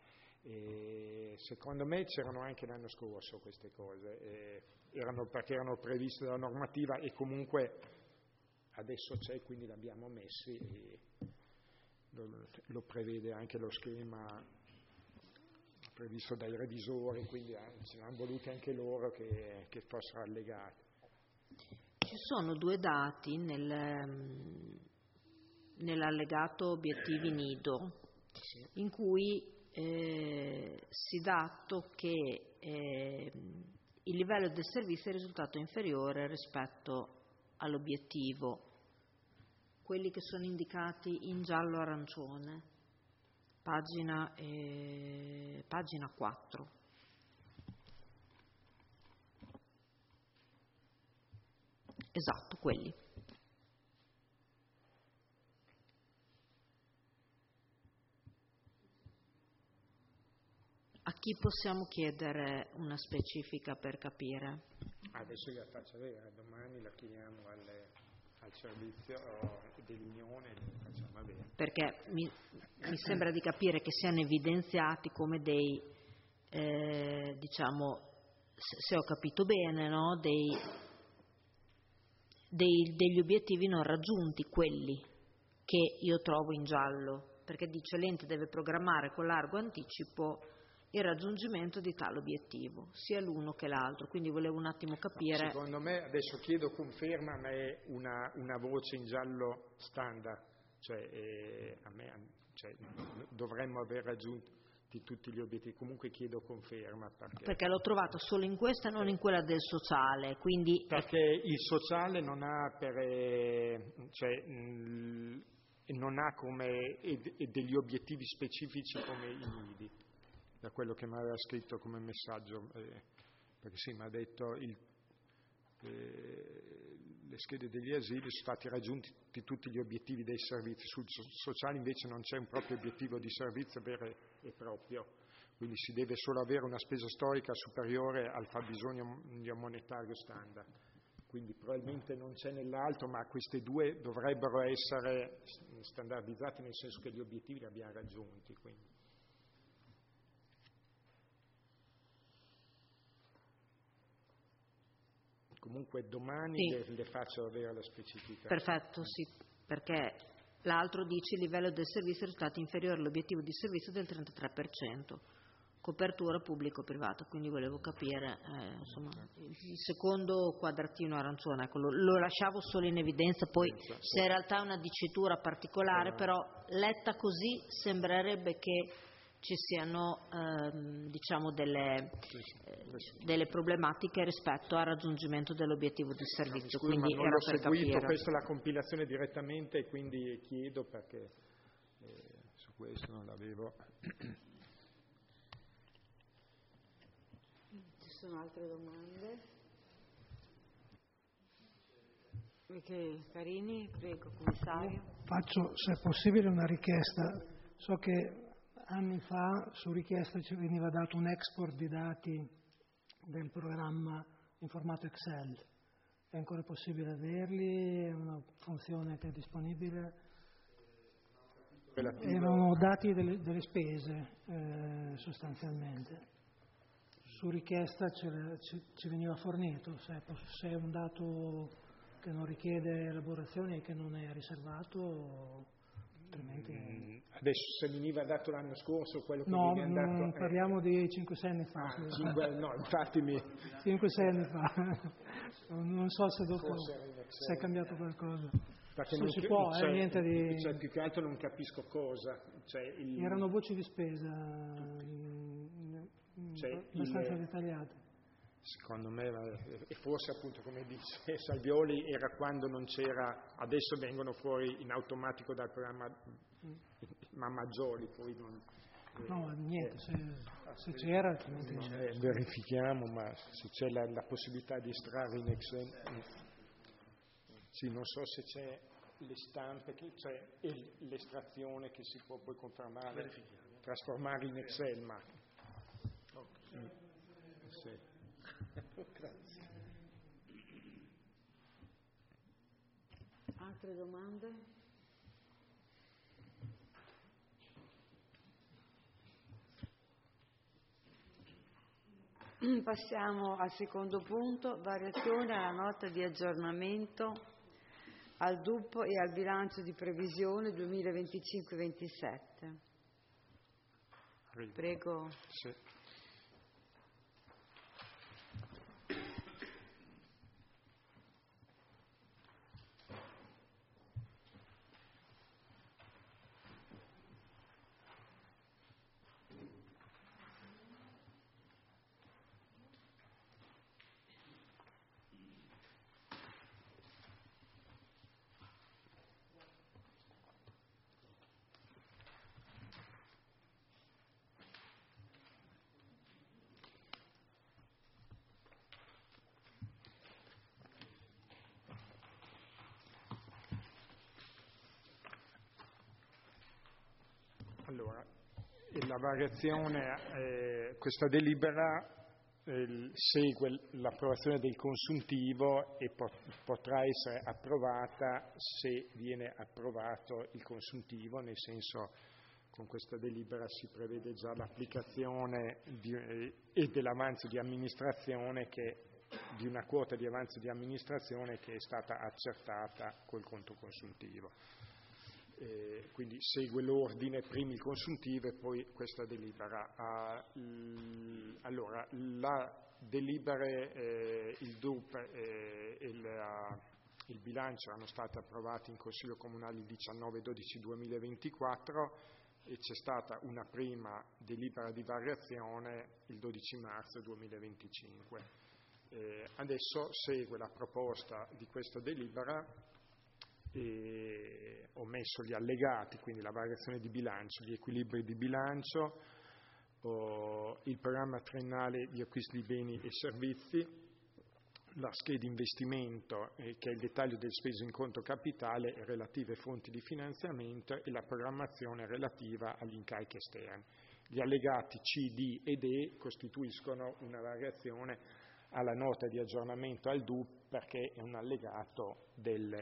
C: E secondo me c'erano anche l'anno scorso queste cose, e erano, perché erano previste dalla normativa e comunque adesso c'è, quindi l'abbiamo messi e lo, lo prevede anche lo schema previsto dai revisori, quindi ci hanno voluti anche loro che, che fossero allegati.
J: Ci sono due dati nel, nell'allegato obiettivi nido, sì, in cui eh, si dà atto che eh, il livello del servizio è risultato inferiore rispetto all'obiettivo, quelli che sono indicati in giallo-arancione, pagina, eh, pagina quattro. Esatto, quelli. A chi possiamo chiedere una specifica per capire?
C: Adesso la faccio avere, domani la chiediamo alle, al servizio dell'Unione e la facciamo avere.
J: Perché mi, mi sembra di capire che siano evidenziati come dei, eh, diciamo, se, se ho capito bene, no? dei, dei, degli obiettivi non raggiunti, quelli che io trovo in giallo, perché dice l'ente deve programmare con largo anticipo il raggiungimento di tale obiettivo, sia l'uno che l'altro, quindi volevo un attimo capire.
C: No, secondo me, adesso chiedo conferma, ma è una, una voce in giallo standard, cioè, eh, a me, cioè dovremmo aver raggiunto tutti gli obiettivi, comunque chiedo conferma. Perché,
J: perché l'ho trovato solo in questa e non in quella del sociale, quindi...
C: Perché il sociale non ha per... Eh, cioè, mh, non ha come eh, degli obiettivi specifici come i nidi, da quello che mi aveva scritto come messaggio, eh, perché sì, mi ha detto il, eh, le schede degli asili sono stati raggiunti tutti gli obiettivi dei servizi, sul sociale invece non c'è un proprio obiettivo di servizio vero e proprio, quindi si deve solo avere una spesa storica superiore al fabbisogno monetario standard, quindi probabilmente non c'è nell'altro, ma queste due dovrebbero essere standardizzate nel senso che gli obiettivi li abbiamo raggiunti. Quindi. Comunque domani
J: Sì.
C: le, le faccio avere la specifica.
J: Perfetto, sì, perché l'altro dice il livello del servizio è risultato inferiore all'obiettivo di servizio del trentatré per cento, copertura pubblico-privata, quindi volevo capire, eh, insomma, il secondo quadratino arancione, ecco, lo, lo lasciavo solo in evidenza, poi se in realtà è una dicitura particolare, però letta così sembrerebbe che ci siano ehm, diciamo delle, eh, delle problematiche rispetto al raggiungimento dell'obiettivo di servizio.
C: No, scusa,
J: quindi
C: ma non
J: era
C: l'ho
J: per
C: seguito,
J: capire.
C: questa è la compilazione direttamente e quindi chiedo perché eh, su questo non l'avevo.
A: Ci sono altre domande? Michele Carini, prego, commissario.
F: Faccio, se è possibile, una richiesta. So che anni fa su richiesta ci veniva dato un export di dati del programma in formato Excel. È ancora possibile averli? È una funzione che è disponibile?
C: Relativo...
F: Erano dati delle, delle spese eh, sostanzialmente. Su richiesta ci, ci, ci veniva fornito, se è, se è un dato che non richiede elaborazione e che non è riservato, altrimenti...
C: Mm, adesso se veniva dato l'anno scorso, quello che
F: no,
C: viene dato...
F: No, parliamo eh... di cinque sei anni fa.
C: Ah, cinque, no, infatti mi...
F: cinque sei anni fa. Non so se dopo se è cambiato qualcosa.
C: Perché
F: se
C: non
F: si
C: pi-
F: può,
C: cioè,
F: eh, niente di...
C: Cioè, più che altro non capisco cosa. Cioè, il...
F: Erano voci di spesa
C: cioè,
F: abbastanza
C: il...
F: dettagliate.
C: Secondo me, e forse appunto come dice Salvioli, era quando non c'era, adesso vengono fuori in automatico dal programma mm. ma maggiori, poi non...
F: No,
C: eh,
F: niente,
C: eh,
F: se, se c'era altrimenti...
C: Eh, verifichiamo, ma se c'è la, la possibilità di estrarre in Excel... Sì, non so se c'è le stampe, che, cioè l'estrazione che si può poi confermare, trasformare in Excel, ma... Okay. Mm. Sì.
A: Grazie. Altre domande? Passiamo al secondo punto, variazione alla nota di aggiornamento al D U P e al bilancio di previsione duemilaventicinque ventisette. Prego.
C: Sì. Allora, la variazione, eh, questa delibera eh, segue l'approvazione del consuntivo e pot- potrà essere approvata se viene approvato il consuntivo, nel senso con questa delibera si prevede già l'applicazione di, eh, e dell'avanzo di amministrazione che, di una quota di avanzo di amministrazione che è stata accertata col conto consuntivo. Eh, quindi segue l'ordine, prima il consuntivo e poi questa delibera. Ah, l, allora, la delibere, eh, il D U P e eh, il, uh, il bilancio erano stati approvati in Consiglio Comunale il diciannove dodici duemilaventiquattro e c'è stata una prima delibera di variazione il dodici marzo duemilaventicinque. Eh, adesso segue la proposta di questa delibera. E ho messo gli allegati, quindi la variazione di bilancio, gli equilibri di bilancio, oh, il programma triennale di acquisti di beni e servizi, la scheda investimento eh, che è il dettaglio delle spese in conto capitale e relative fonti di finanziamento e la programmazione relativa agli incarichi esterni. Gli allegati C, D ed E costituiscono una variazione alla nota di aggiornamento al D U P perché è un allegato del,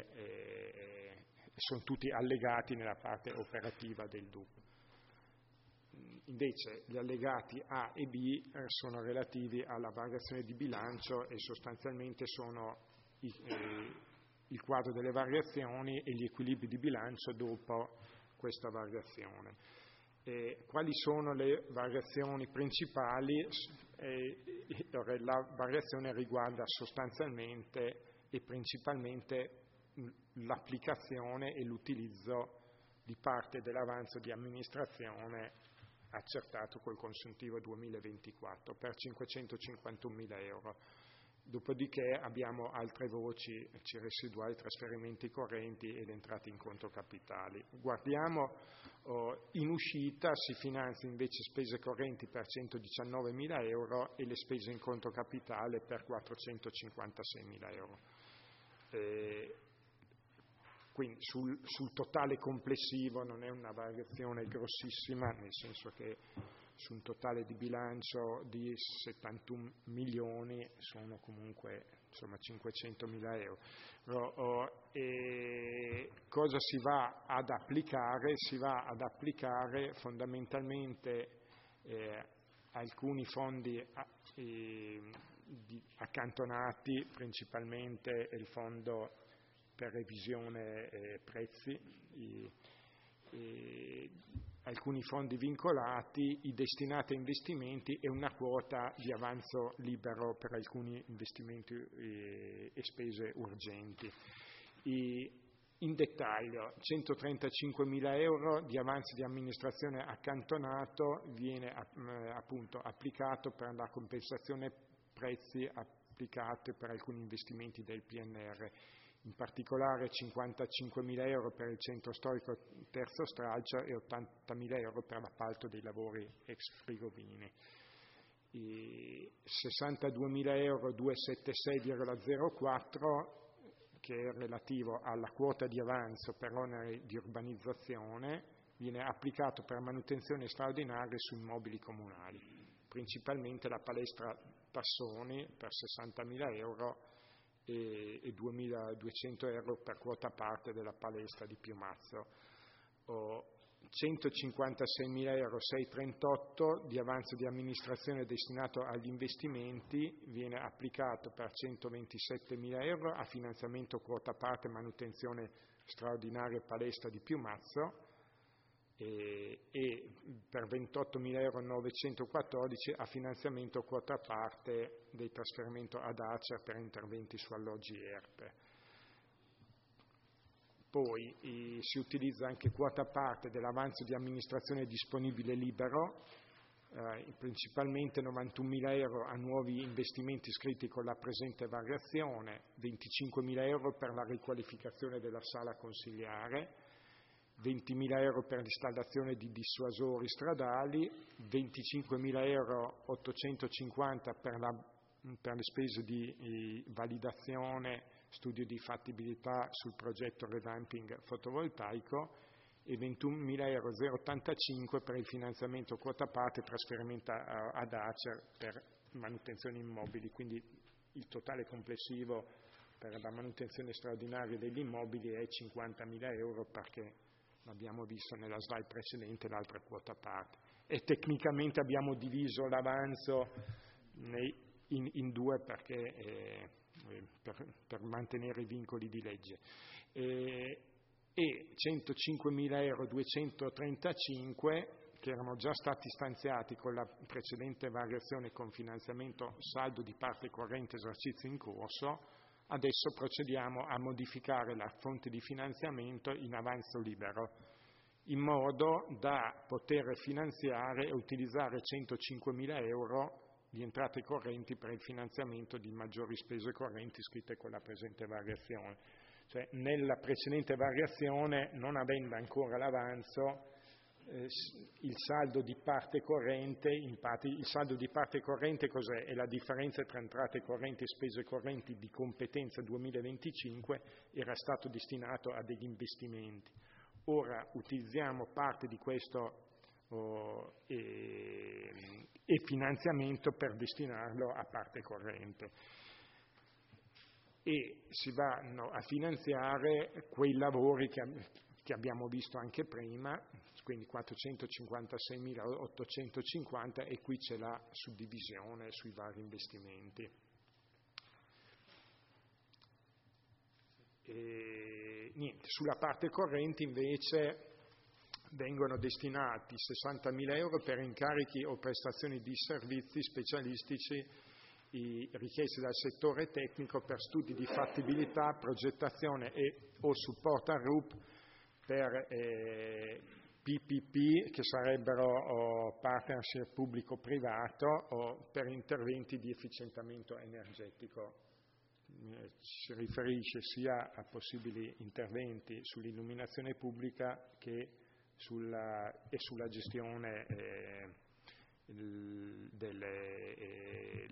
C: eh, sono tutti allegati nella parte operativa del D U P. invece gli allegati A e B eh, sono relativi alla variazione di bilancio e sostanzialmente sono i, eh, il quadro delle variazioni e gli equilibri di bilancio dopo questa variazione. Eh, quali sono le variazioni principali? Eh, la variazione riguarda sostanzialmente e principalmente l'applicazione e l'utilizzo di parte dell'avanzo di amministrazione accertato col consuntivo duemilaventiquattro per cinquecentocinquantunomila euro. Dopodiché abbiamo altre voci, C residuali, trasferimenti correnti ed entrate in conto capitali. Guardiamo, oh, in uscita si finanzia invece spese correnti per centodiciannovemila euro e le spese in conto capitale per quattrocentocinquantaseimila euro. Eh, quindi sul, sul totale complessivo non è una variazione grossissima, nel senso che su un totale di bilancio di settantuno milioni sono comunque insomma cinquecentomila euro. Oh, e cosa si va ad applicare? Si va ad applicare fondamentalmente eh, alcuni fondi eh, di, accantonati, principalmente il fondo per revisione eh, prezzi, i, i, alcuni fondi vincolati, i destinati a investimenti e una quota di avanzo libero per alcuni investimenti e, e spese urgenti. I, in dettaglio, centotrentacinquemila euro di avanzo di amministrazione accantonato viene eh, appunto applicato per la compensazione prezzi applicate per alcuni investimenti del P N R. In particolare cinquantacinquemila euro per il centro storico terzo stralcio e ottantamila euro per l'appalto dei lavori ex Frigovini. I sessantaduemila euro duecentosettantasei virgola zero quattro, che è relativo alla quota di avanzo per oneri di urbanizzazione, viene applicato per manutenzione straordinaria su immobili comunali, principalmente la palestra Tassoni per sessantamila euro e duemiladuecento euro per quota parte della palestra di Piumazzo. Oh, centocinquantaseimila euro seicentotrentotto di avanzo di amministrazione destinato agli investimenti viene applicato per centoventisettemila euro a finanziamento quota parte manutenzione straordinaria palestra di Piumazzo e, e per ventottomila euro novecentoquattordici a finanziamento quota parte del trasferimento ad Acer per interventi su alloggi E R P E. Poi i, si utilizza anche quota parte dell'avanzo di amministrazione disponibile libero, eh, principalmente novantunomila euro a nuovi investimenti iscritti con la presente variazione, venticinquemila euro per la riqualificazione della sala consigliare, ventimila euro per l'installazione di dissuasori stradali, venticinquemila euro ottocentocinquanta per, la, per le spese di, di validazione, studio di fattibilità sul progetto revamping fotovoltaico e ventunomila euro zero ottantacinque per il finanziamento quota parte e trasferimento ad Acer per manutenzione immobili, quindi il totale complessivo per la manutenzione straordinaria degli immobili è cinquantamila euro, perché l'abbiamo visto nella slide precedente, l'altra quota parte. E tecnicamente abbiamo diviso l'avanzo nei, in, in due perché, eh, per, per mantenere i vincoli di legge. E, e centocinquemila euro duecentotrentacinque, che erano già stati stanziati con la precedente variazione con finanziamento saldo di parte corrente esercizio in corso, adesso procediamo a modificare la fonte di finanziamento in avanzo libero, in modo da poter finanziare e utilizzare centocinquemila euro di entrate correnti per il finanziamento di maggiori spese correnti iscritte con la presente variazione. Cioè, nella precedente variazione, non avendo ancora l'avanzo, eh, il saldo di parte corrente, infatti il saldo di parte corrente cos'è? È la differenza tra entrate correnti e spese correnti di competenza duemilaventicinque, era stato destinato a degli investimenti. Ora utilizziamo parte di questo oh, e, e finanziamento per destinarlo a parte corrente. E si vanno a finanziare quei lavori che, che abbiamo visto anche prima, quindi quattrocentocinquantaseimilaottocentocinquanta, e qui c'è la suddivisione sui vari investimenti. E, niente, sulla parte corrente invece vengono destinati sessantamila euro per incarichi o prestazioni di servizi specialistici i, richiesti dal settore tecnico per studi di fattibilità, progettazione e o supporto al R U P per eh, P P P, che sarebbero o partnership pubblico-privato, o per interventi di efficientamento energetico. Eh, si riferisce sia a possibili interventi sull'illuminazione pubblica che sulla, e sulla gestione eh, delle, eh,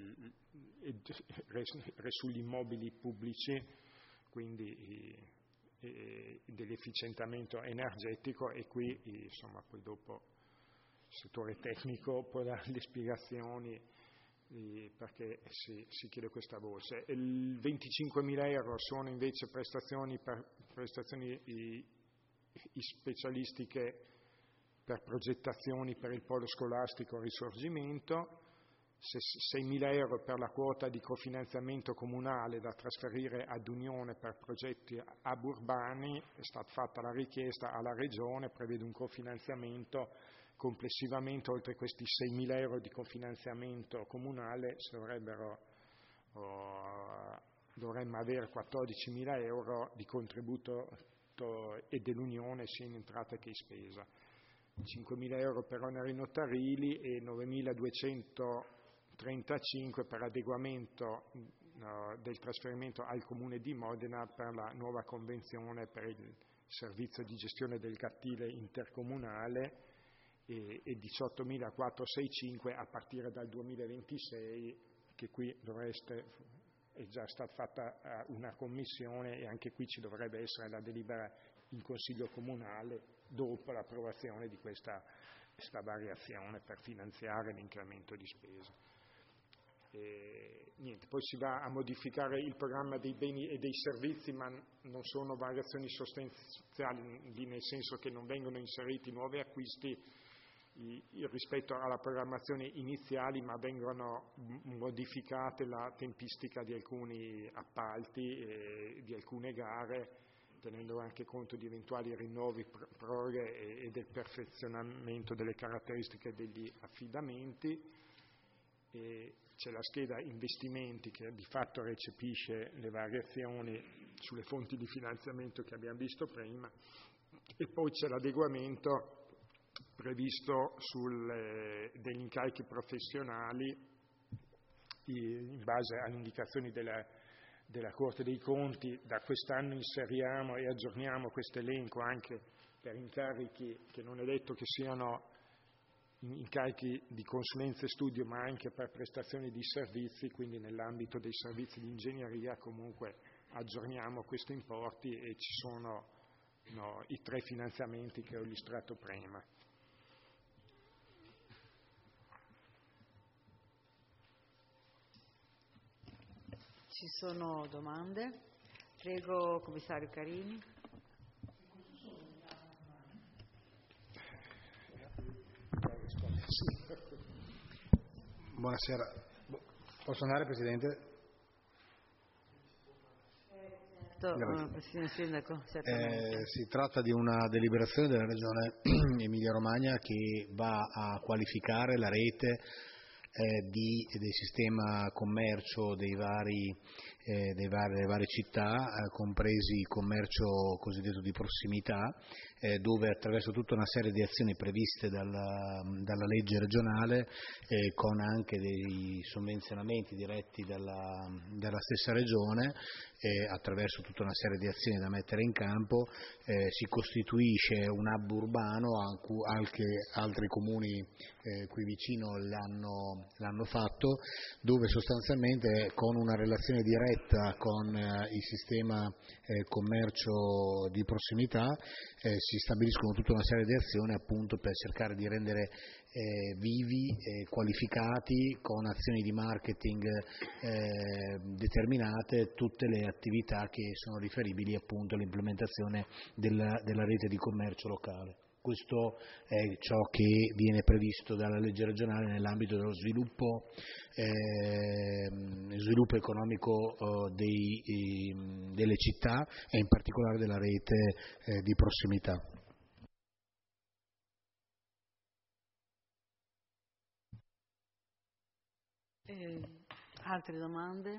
C: sugli immobili pubblici, quindi eh, dell'efficientamento energetico, e qui insomma poi dopo il settore tecnico può dare le spiegazioni eh, perché si, si chiede questa voce. Il venticinquemila euro sono invece prestazioni, per, prestazioni i, i specialistiche per progettazioni per il polo scolastico Risorgimento, seimila euro per la quota di cofinanziamento comunale da trasferire ad Unione per progetti hub urbani. È stata fatta la richiesta alla Regione, prevede un cofinanziamento complessivamente, oltre questi seimila euro di cofinanziamento comunale, si dovrebbero, oh, dovremmo avere quattordicimila euro di contributo e dell'Unione sia in entrata che in spesa. cinquemila euro per oneri notarili e novemiladuecentotrentacinque per adeguamento no, del trasferimento al Comune di Modena per la nuova convenzione per il servizio di gestione del cattile intercomunale, e, e diciottomilaquattrocentosessantacinque a partire dal duemilaventisei, che qui dovreste, è già stata fatta una commissione e anche qui ci dovrebbe essere la delibera in Consiglio Comunale dopo l'approvazione di questa, questa variazione per finanziare l'incremento di spesa. E, niente, poi si va a modificare il programma dei beni e dei servizi, ma non sono variazioni sostanziali, nel senso che non vengono inseriti nuovi acquisti i, rispetto alla programmazione iniziali, ma vengono modificate la tempistica di alcuni appalti e di alcune gare, tenendo anche conto di eventuali rinnovi, proroghe e del perfezionamento delle caratteristiche degli affidamenti. E c'è la scheda investimenti che di fatto recepisce le variazioni sulle fonti di finanziamento che abbiamo visto prima, e poi c'è l'adeguamento previsto sul, degli incarichi professionali in base alle indicazioni della della Corte dei Conti. Da quest'anno inseriamo e aggiorniamo questo elenco anche per incarichi che non è detto che siano incarichi di consulenza e studio, ma anche per prestazioni di servizi, quindi nell'ambito dei servizi di ingegneria comunque aggiorniamo questi importi e ci sono no, i tre finanziamenti che ho illustrato prima.
A: Ci sono domande? Prego, commissario Carini.
K: Buonasera. Posso andare, Presidente?
A: Certo, signor Sindaco,
K: eh, si tratta di una deliberazione della Regione Emilia-Romagna che va a qualificare la rete Eh, di, del sistema commercio dei vari, eh, dei vari, delle varie città, eh, compresi il commercio cosiddetto di prossimità, eh, dove attraverso tutta una serie di azioni previste dalla, dalla legge regionale, eh, con anche dei sovvenzionamenti diretti dalla, dalla stessa regione, eh, attraverso tutta una serie di azioni da mettere in campo, eh, si costituisce un hub urbano, anche altri comuni eh, qui vicino l'hanno l'hanno fatto, dove sostanzialmente con una relazione diretta diretta con eh, il sistema eh, commercio di prossimità, eh, si stabiliscono tutta una serie di azioni appunto per cercare di rendere eh, vivi, eh, qualificati, con azioni di marketing eh, determinate, tutte le attività che sono riferibili appunto all'implementazione della, della rete di commercio locale. Questo è ciò che viene previsto dalla legge regionale nell'ambito dello sviluppo, eh, sviluppo economico eh, dei, eh, delle città e in particolare della rete eh, di prossimità.
A: Eh, altre domande?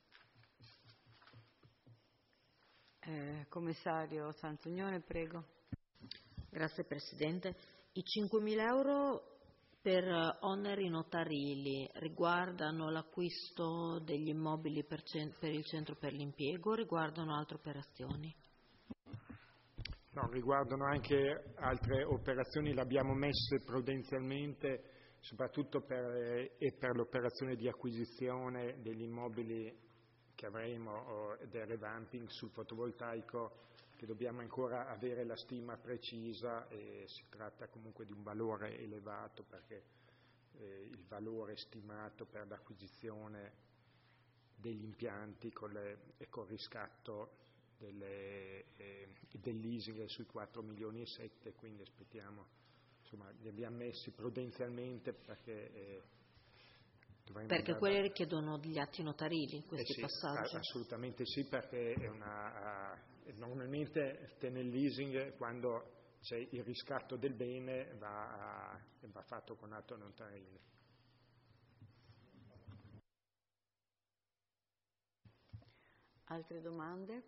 A: Eh, commissario Santunione, prego.
J: Grazie Presidente. I cinquemila euro per oneri notarili riguardano l'acquisto degli immobili per, cent- per il centro per l'impiego o riguardano altre operazioni?
C: No, riguardano anche altre operazioni, le abbiamo messe prudenzialmente soprattutto per, e per l'operazione di acquisizione degli immobili che avremo o del revamping sul fotovoltaico, che dobbiamo ancora avere la stima precisa, e si tratta comunque di un valore elevato perché eh, il valore stimato per l'acquisizione degli impianti con le, e col riscatto delle, eh, del leasing è sui quattro milioni e sette, quindi aspettiamo, insomma li abbiamo messi prudenzialmente perché eh,
J: Perché quelli richiedono degli atti notarili, questi
C: eh sì,
J: passaggi?
C: Assolutamente sì, perché è una, uh, normalmente nel leasing quando c'è il riscatto del bene va, uh, va fatto con atto notarile.
A: Altre domande?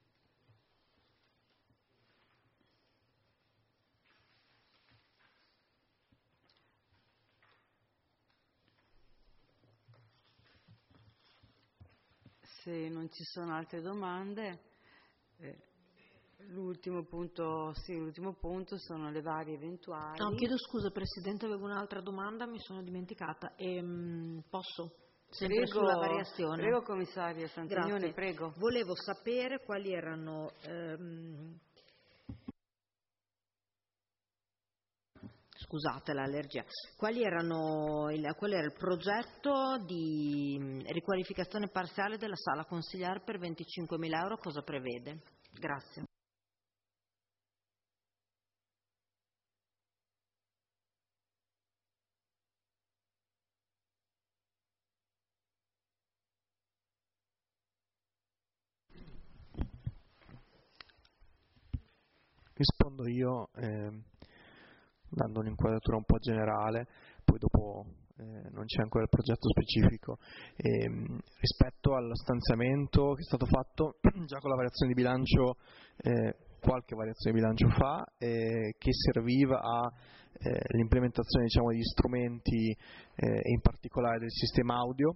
A: Se non ci sono altre domande, eh, l'ultimo punto, sì, l'ultimo punto sono le varie eventuali.
J: No, chiedo scusa Presidente, avevo un'altra domanda, mi sono dimenticata. Ehm, posso? Sempre
A: Prego,
J: sulla variazione.
A: Prego Commissaria Santunione, prego.
J: Volevo sapere quali erano ehm, scusate l'allergia, quali erano il, qual era il progetto di riqualificazione parziale della sala consigliare per venticinquemila euro, cosa prevede? Grazie.
L: Rispondo io eh, dando un'inquadratura un po' generale, poi dopo eh, non c'è ancora il progetto specifico. E, mh, rispetto allo stanziamento che è stato fatto già con la variazione di bilancio, eh, qualche variazione di bilancio fa, eh, che serviva all'implementazione eh, diciamo, degli strumenti eh, e in particolare del sistema audio,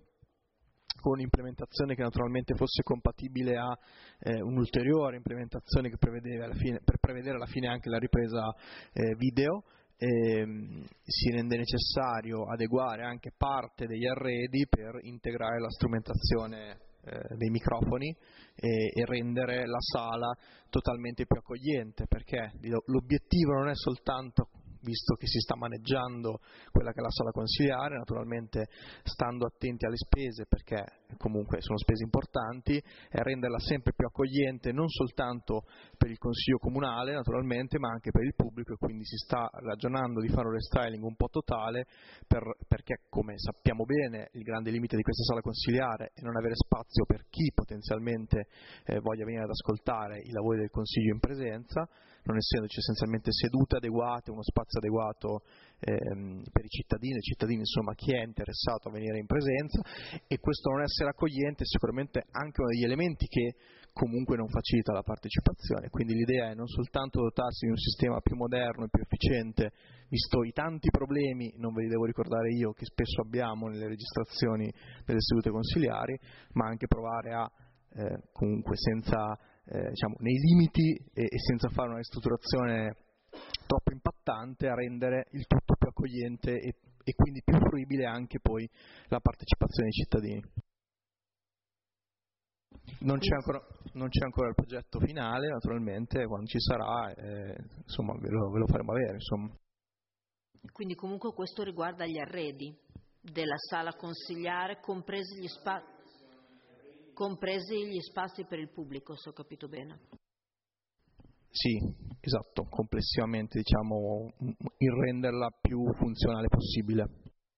L: con un'implementazione che naturalmente fosse compatibile a eh, un'ulteriore implementazione che prevedeva alla fine, per prevedere alla fine anche la ripresa eh, video. E, mh, si rende necessario adeguare anche parte degli arredi per integrare la strumentazione eh, dei microfoni e, e rendere la sala totalmente più accogliente, perché l'obiettivo non è soltanto, visto che si sta maneggiando quella che è la sala consigliare, naturalmente stando attenti alle spese perché comunque sono spese importanti, è renderla sempre più accogliente non soltanto per il consiglio comunale naturalmente, ma anche per il pubblico, e quindi si sta ragionando di fare un restyling un po' totale per, perché come sappiamo bene il grande limite di questa sala consigliare è non avere spazio per chi potenzialmente eh, voglia venire ad ascoltare i lavori del consiglio in presenza, non essendoci essenzialmente sedute adeguate, uno spazio adeguato ehm, per i cittadini, i cittadini insomma chi è interessato a venire in presenza, e questo non essere accogliente è sicuramente anche uno degli elementi che comunque non facilita la partecipazione, quindi l'idea è non soltanto dotarsi di un sistema più moderno e più efficiente, visto i tanti problemi, non ve li devo ricordare io, che spesso abbiamo nelle registrazioni delle sedute consigliari, ma anche provare a eh, comunque senza Eh, diciamo, nei limiti e, e senza fare una ristrutturazione troppo impattante, a rendere il tutto più accogliente e, e quindi più fruibile anche poi la partecipazione dei cittadini. Non c'è, ancora, non c'è ancora il progetto finale, naturalmente, quando ci sarà, eh, insomma, ve lo, ve lo faremo avere. Insomma.
J: Quindi comunque questo riguarda gli arredi della sala consigliare, compresi gli, spa- compresi gli spazi per il pubblico, se ho capito bene.
L: Sì, esatto, complessivamente, diciamo, il renderla più funzionale possibile.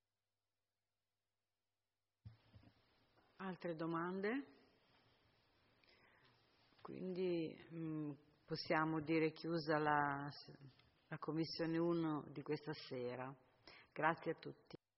A: Altre domande? Quindi mh, possiamo dire chiusa la, la Commissione uno di questa sera. Grazie a tutti.